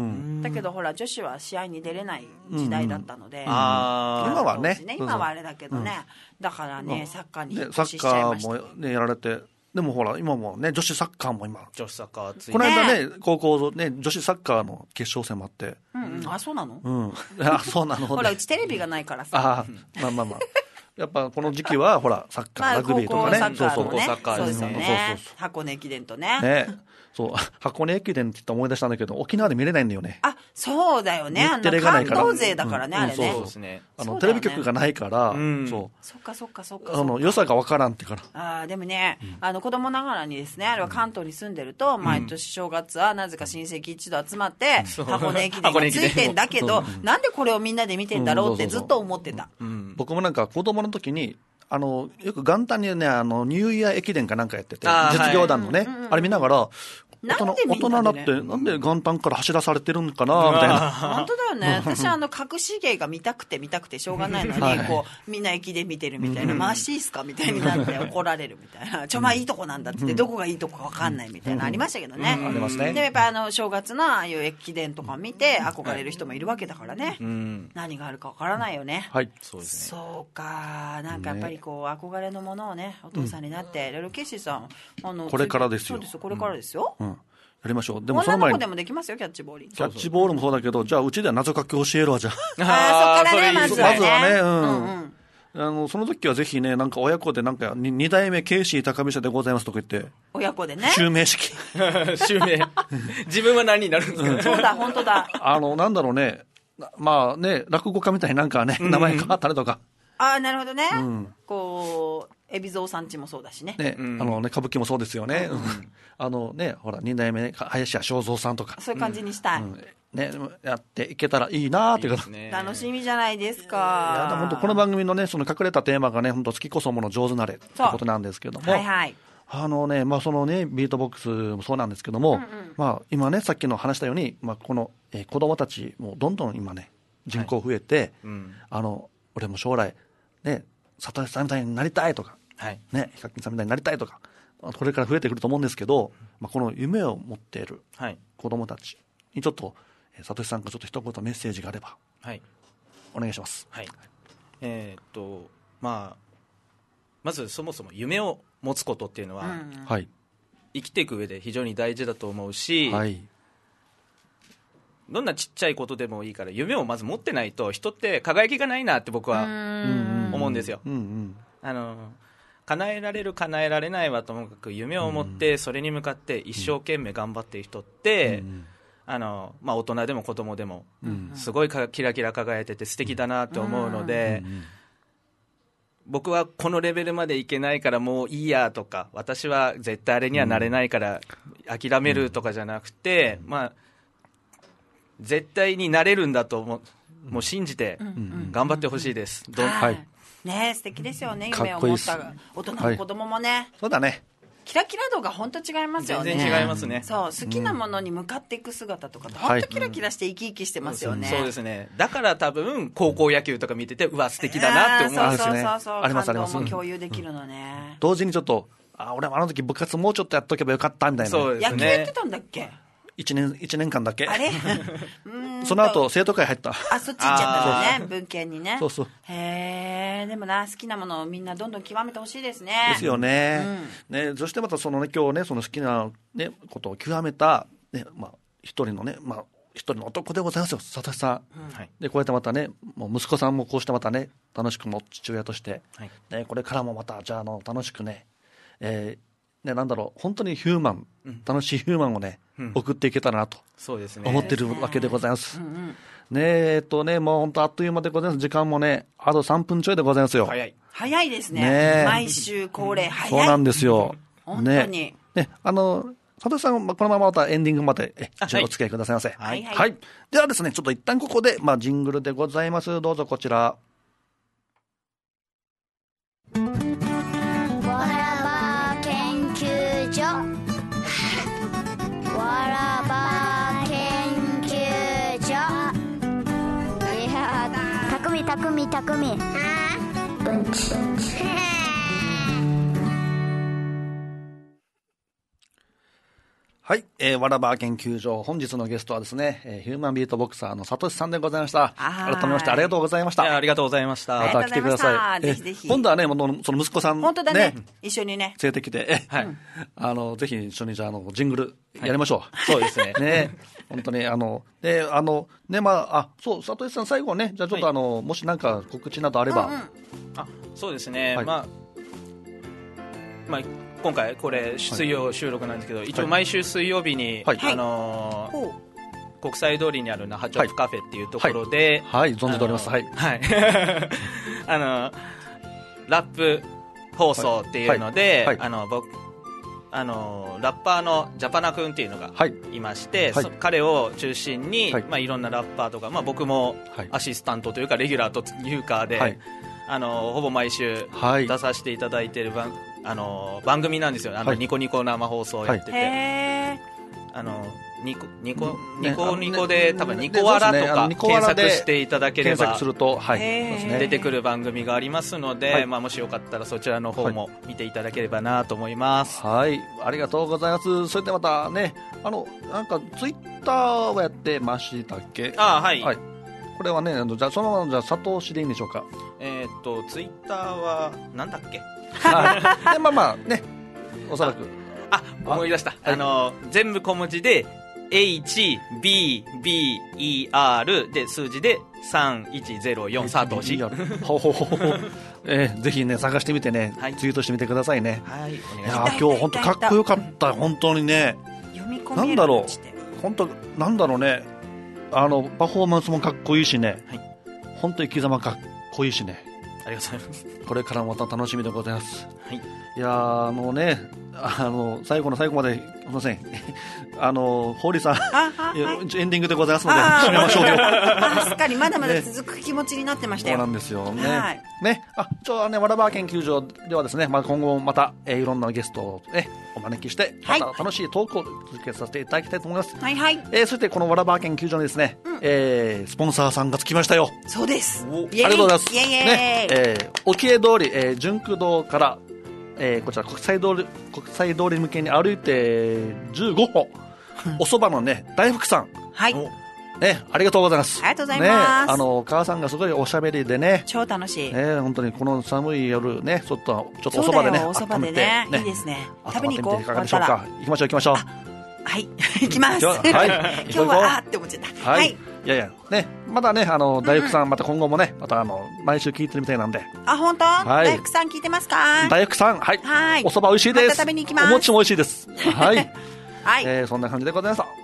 だけどほら女子は試合に出れない時代だったので、うん、 あ今はね、 今はあれだけどね、うん、だからね、サッカーに引っ越ししちゃいました。サッカーもねやられて。でもほら今もね女子サッカーも今女子サッカー熱い、 この間ね高校ね女子サッカーの決勝戦もあって、 うんうん、あそうなの、 うん、あそうなのほらうちテレビがないからさ、 あまあまあまあやっぱこの時期はほらサッカー、まあ、ラグビーとかね、 そうそう高校サッカーですね、 そうそうそう、箱根駅伝とねねそう箱根駅伝って言って思い出したんだけど沖縄で見れないんだよね。 あそうだよね、あの関東勢だからね、うん、あれね、 そうですね、 あのテレビ局がないから、うん、 そうそっかそっかそっか、 あの良さが分からんってから。 あでもね、うん、あの子供ながらにですね、あれは関東に住んでると、うん、毎年正月はなぜか親戚一同集まって、うん、箱根駅伝がついてんだけど、うん、なんでこれをみんなで見てんだろうってずっと思ってた。 僕もなんか子供の時にあのよく元旦にねあのニューイヤー駅伝かなんかやってて、実業団のね、はい、あれ見ながら大人, 大人になってなんで元旦から走らされてるのかなみたいな。 本当だよね。私あの隠し芸が見たくて見たくてしょうがないのに、はい、こうみんな駅で見てるみたいな、回していいっすかみたいになって怒られるみたいな、ちょまあいいとこなんだっつってどこがいいとこか分かんないみたいなありましたけどね。 ありますね。 でもやっぱあの正月のああいう駅伝とか見て憧れる人もいるわけだからね、うん、何があるか分からないよね。 はい、 そうですね。そうか、なんかやっぱりこう憧れのものをねお父さんになって、いろいろケイシーさんあのこれからですよ。 そうです、これからですよ、 うんうん、やりましょう。でもその前に女の子でもできますよ、キャッチボール。 キャッチボールもそうだけど、じゃあうちでは謎かけ教えるわ、じゃあ。 ああ、そっからね、まずはね。 まずはね、うん。うんうんあのその時はぜひね、なんか親子でなんか二代目ケイシー高飛車でございますとか言って親子でね襲名式襲名自分は何になるんですか、 うん、そうだ本当だあのなんだろうね、まあね落語家みたいになんかね、うん、名前変わったりとか、 ああなるほどね、うん、こう海老蔵さんちもそうだしね、 ね、うん、あのね歌舞伎もそうですよね、うん、あのねほら二代目、ね、林家正蔵さんとかそういう感じにしたい、 うんね、やっていけたらいいなっていうか、 ね、楽しみじゃないですか。 いや本当この番組のねその隠れたテーマがね本当好きこそもの上手なれってことなんですけども、 はいはい、 あのねまあそのねビートボックスもそうなんですけども、うんうん、まあ今ねさっきの話したようにまあこの、えー、子供たちもどんどん今ね人口増えて、はいうん、あの俺も将来ね里吉さんみたいになりたいとか、はいねヒカキンさんみたいになりたいとかこれから増えてくると思うんですけど、まあこの夢を持っている子供たちにちょっとさとしさんがちょっと一言メッセージがあれば、はい、お願いします。はい、 えー、っとまあまずそもそも夢を持つことっていうのは、うんはい、生きていく上で非常に大事だと思うし、はい、どんなちっちゃいことでもいいから夢をまず持ってないと人って輝きがないなって僕は思うんですよ。うんうん、あの叶えられる叶えられないはともかく夢を持ってそれに向かって一生懸命頑張っている人って、うんうんあのまあ、大人でも子供でもすごいかキラキラ輝いてて素敵だなと思うので、うんうん、僕はこのレベルまでいけないからもういいやとか、私は絶対あれにはなれないから諦めるとかじゃなくて、うん、まあ、絶対になれるんだと思う、もう信じて頑張ってほしいです、うんうん、 はいね、素敵ですよね、夢を持った大人も子供もね、はい、 そうだね、 キラキラ度が本当違いますよね。 全然違いますね。 そう、好きなものに向かっていく姿とか本当キラキラして生き生きしてますよね、 うん、そうですね。だから多分高校野球とか見ててうわ素敵だなって思うんですね。 そうそうそう、 ありますあります。 感動も共有できるのね、 うん、同時にちょっとあ俺あの時部活もうちょっとやっとけばよかったみたいな。 そうですね。 野球やってたんだっけ。 一年一年間だけ。 あれその後生徒会入った。 あ、そっち行っちゃったのね、文系にね。 そうそう。 へえ、でもな、好きなものをみんなどんどん極めてほしいですね。 ですよね。 うん、 ね、そしてまたそのね、今日ね、その好きなねことを極めたね、まあ一人のね、まあ一人の男でございますよ、佐藤さん。うん、でこうやってまたね、もう息子さんもこうしてまたね、楽しくも父親として、はい、ね、これからもまたじゃあ、あの楽しくね、えーね、なんだろう、本当にヒューマン、うん、楽しいヒューマンをね、うん、送っていけたらなと思っているわけでございます。ね、うんうん、ねえっとね、もう本当あっという間でございます。時間もね、あとさんぷんちょいでございますよ。 早い。早いですね。ね、毎週恒例、早い。 そうなんですよ。 本当に。 ね、ね、あの、佐藤さん、このまままたエンディングまで、え、ちょっとお付き合いくださいませ。 はい。はい。 はい。ではですね、ちょっと一旦ここで、まあ、ジングルでございます。どうぞこちら。 わらば研究所。いやー、たくみたくみたくみ。うんち。 はい、えー、わらば研究所、本日のゲストはですね、えー、ヒューマンビートボクサーのさとしさんでございました。改めましてありがとうございました。 いや、ありがとうございました。 また来てください。 ぜひぜひ。 今度はね、その息子さん、 本当だね、一緒にね、 連れてきて、はい、あのぜひ一緒にじゃあのジングルやりましょう。はい、 そうですね。 ね、本当にあのであのね、まああそうさとしさん最後ね、じゃあちょっとあの、はい、もしなんか告知などあれば、うんうん、 あ、そうですね。はい、まあまあ。今回これ水曜収録なんですけど、はい、一応毎週水曜日に、はい、あのーはい、国際通りにある那覇チョップカフェっていうところで、 はい、はい、存じております。はい、 はい、あのラップ放送っていうので、はいはい、あの僕あのラッパーのジャパナ君っていうのがいまして、はい、彼を中心に、はいまあ、いろんなラッパーとか、まあ、僕もアシスタントというかレギュラーというかで、はい、あのほぼ毎週出させていただいている番、あの番組なんですよ。あの、はい、ニコニコ生放送をやってて、はい、あのニコニコ、ね、ニコニコで多分ニコワラとか検索していただければ検索すると、はい、 出てくる番組がありますので、はいまあ、もしよかったらそちらの方も見ていただければなと思います。 はい、ありがとうございます。それでまたね、あのなんかツイッターをやってましたっけ。 あ、はい、はい、 これはね、じゃあそのままじゃあ佐藤氏でいいんでしょうか。 えー、っとツイッターはなんだっけ。 はい、でまあまあね、おそらくあ思い出した、はい、あの全部小文字で エイチビービーイーアール で数字でさんいちゼロよん佐藤氏ほほほほ、えー、ぜひね探してみてね、はい、ツイートしてみてくださいね。 はい、 お願いします。いや今日本当かっこよかった本当にね。 読み込めるなんだろう本当なんだろうね、あのパフォーマンスもかっこいいしね、はい、本当生き様かっこいいしね。 ありがとうございます。 これからもまた楽しみでございます。 はい、 いやあのね、あの最後の最後まですみません。あのホーリーさん、はい、エンディングでございますので締めましょうよ。 あ、すっかりまだまだ続く気持ちになってましたよ。 そうなんですよね。 はい、 ね、あ、ちょねわらば研究所ではですね、まあ今後また、えー、いろんなゲストをねお招きしてまた楽しいトークを続けさせていただきたいと思います。 はいはい。 えー、そしてこのわらば研究所にですね、うんえー、スポンサーさんがつきましたよ。 そうです。 ありがとうございます。 イエイイエイ、 ねえー、沖江通り、えー、純駆動から、えー、こちら国際通り国際通り向けに歩いてじゅうご歩おそばのね大福さん、 はいね、ありがとうございます。 ありがとうございます。 ね、あの母さんがすごいおしゃべりでね、 超楽しい。 ね、本当にこの寒い夜ね、ちょっとちょっとおそばでね、 おそばでね、いいですね。食べに行こう。 いかがでしょうか。行きましょう行きましょう。 はい行きます。 はい。 今日はあって思っちゃった。 はい。はい、いやいやね、まだねあの大福さんまた今後もねまたあの毎週聞いてるみたいなんで。 あ本当？はい、大福さん聞いてますか？ 大福さんはい。 はい。 おそば美味しいです。 また食べに行きます。 お餅も美味しいです。はい。 はい、 えー、そんな感じでございました。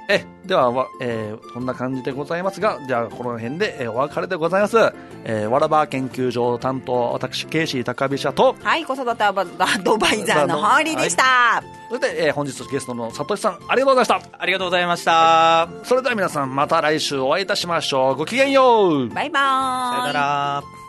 えでは、えー、こんな感じでございますが、じゃあこの辺で、えー、お別れでございます。えー、わらば研究所担当私ケイシー高飛車と、 はい、子育てアドバイザーのホーリーでした、はい、 そして、えー、本日ゲストのさとしさんありがとうございました。 ありがとうございました、 はい、それでは皆さんまた来週お会いいたしましょう。ごきげんよう。 バイバーイ。 さよなら。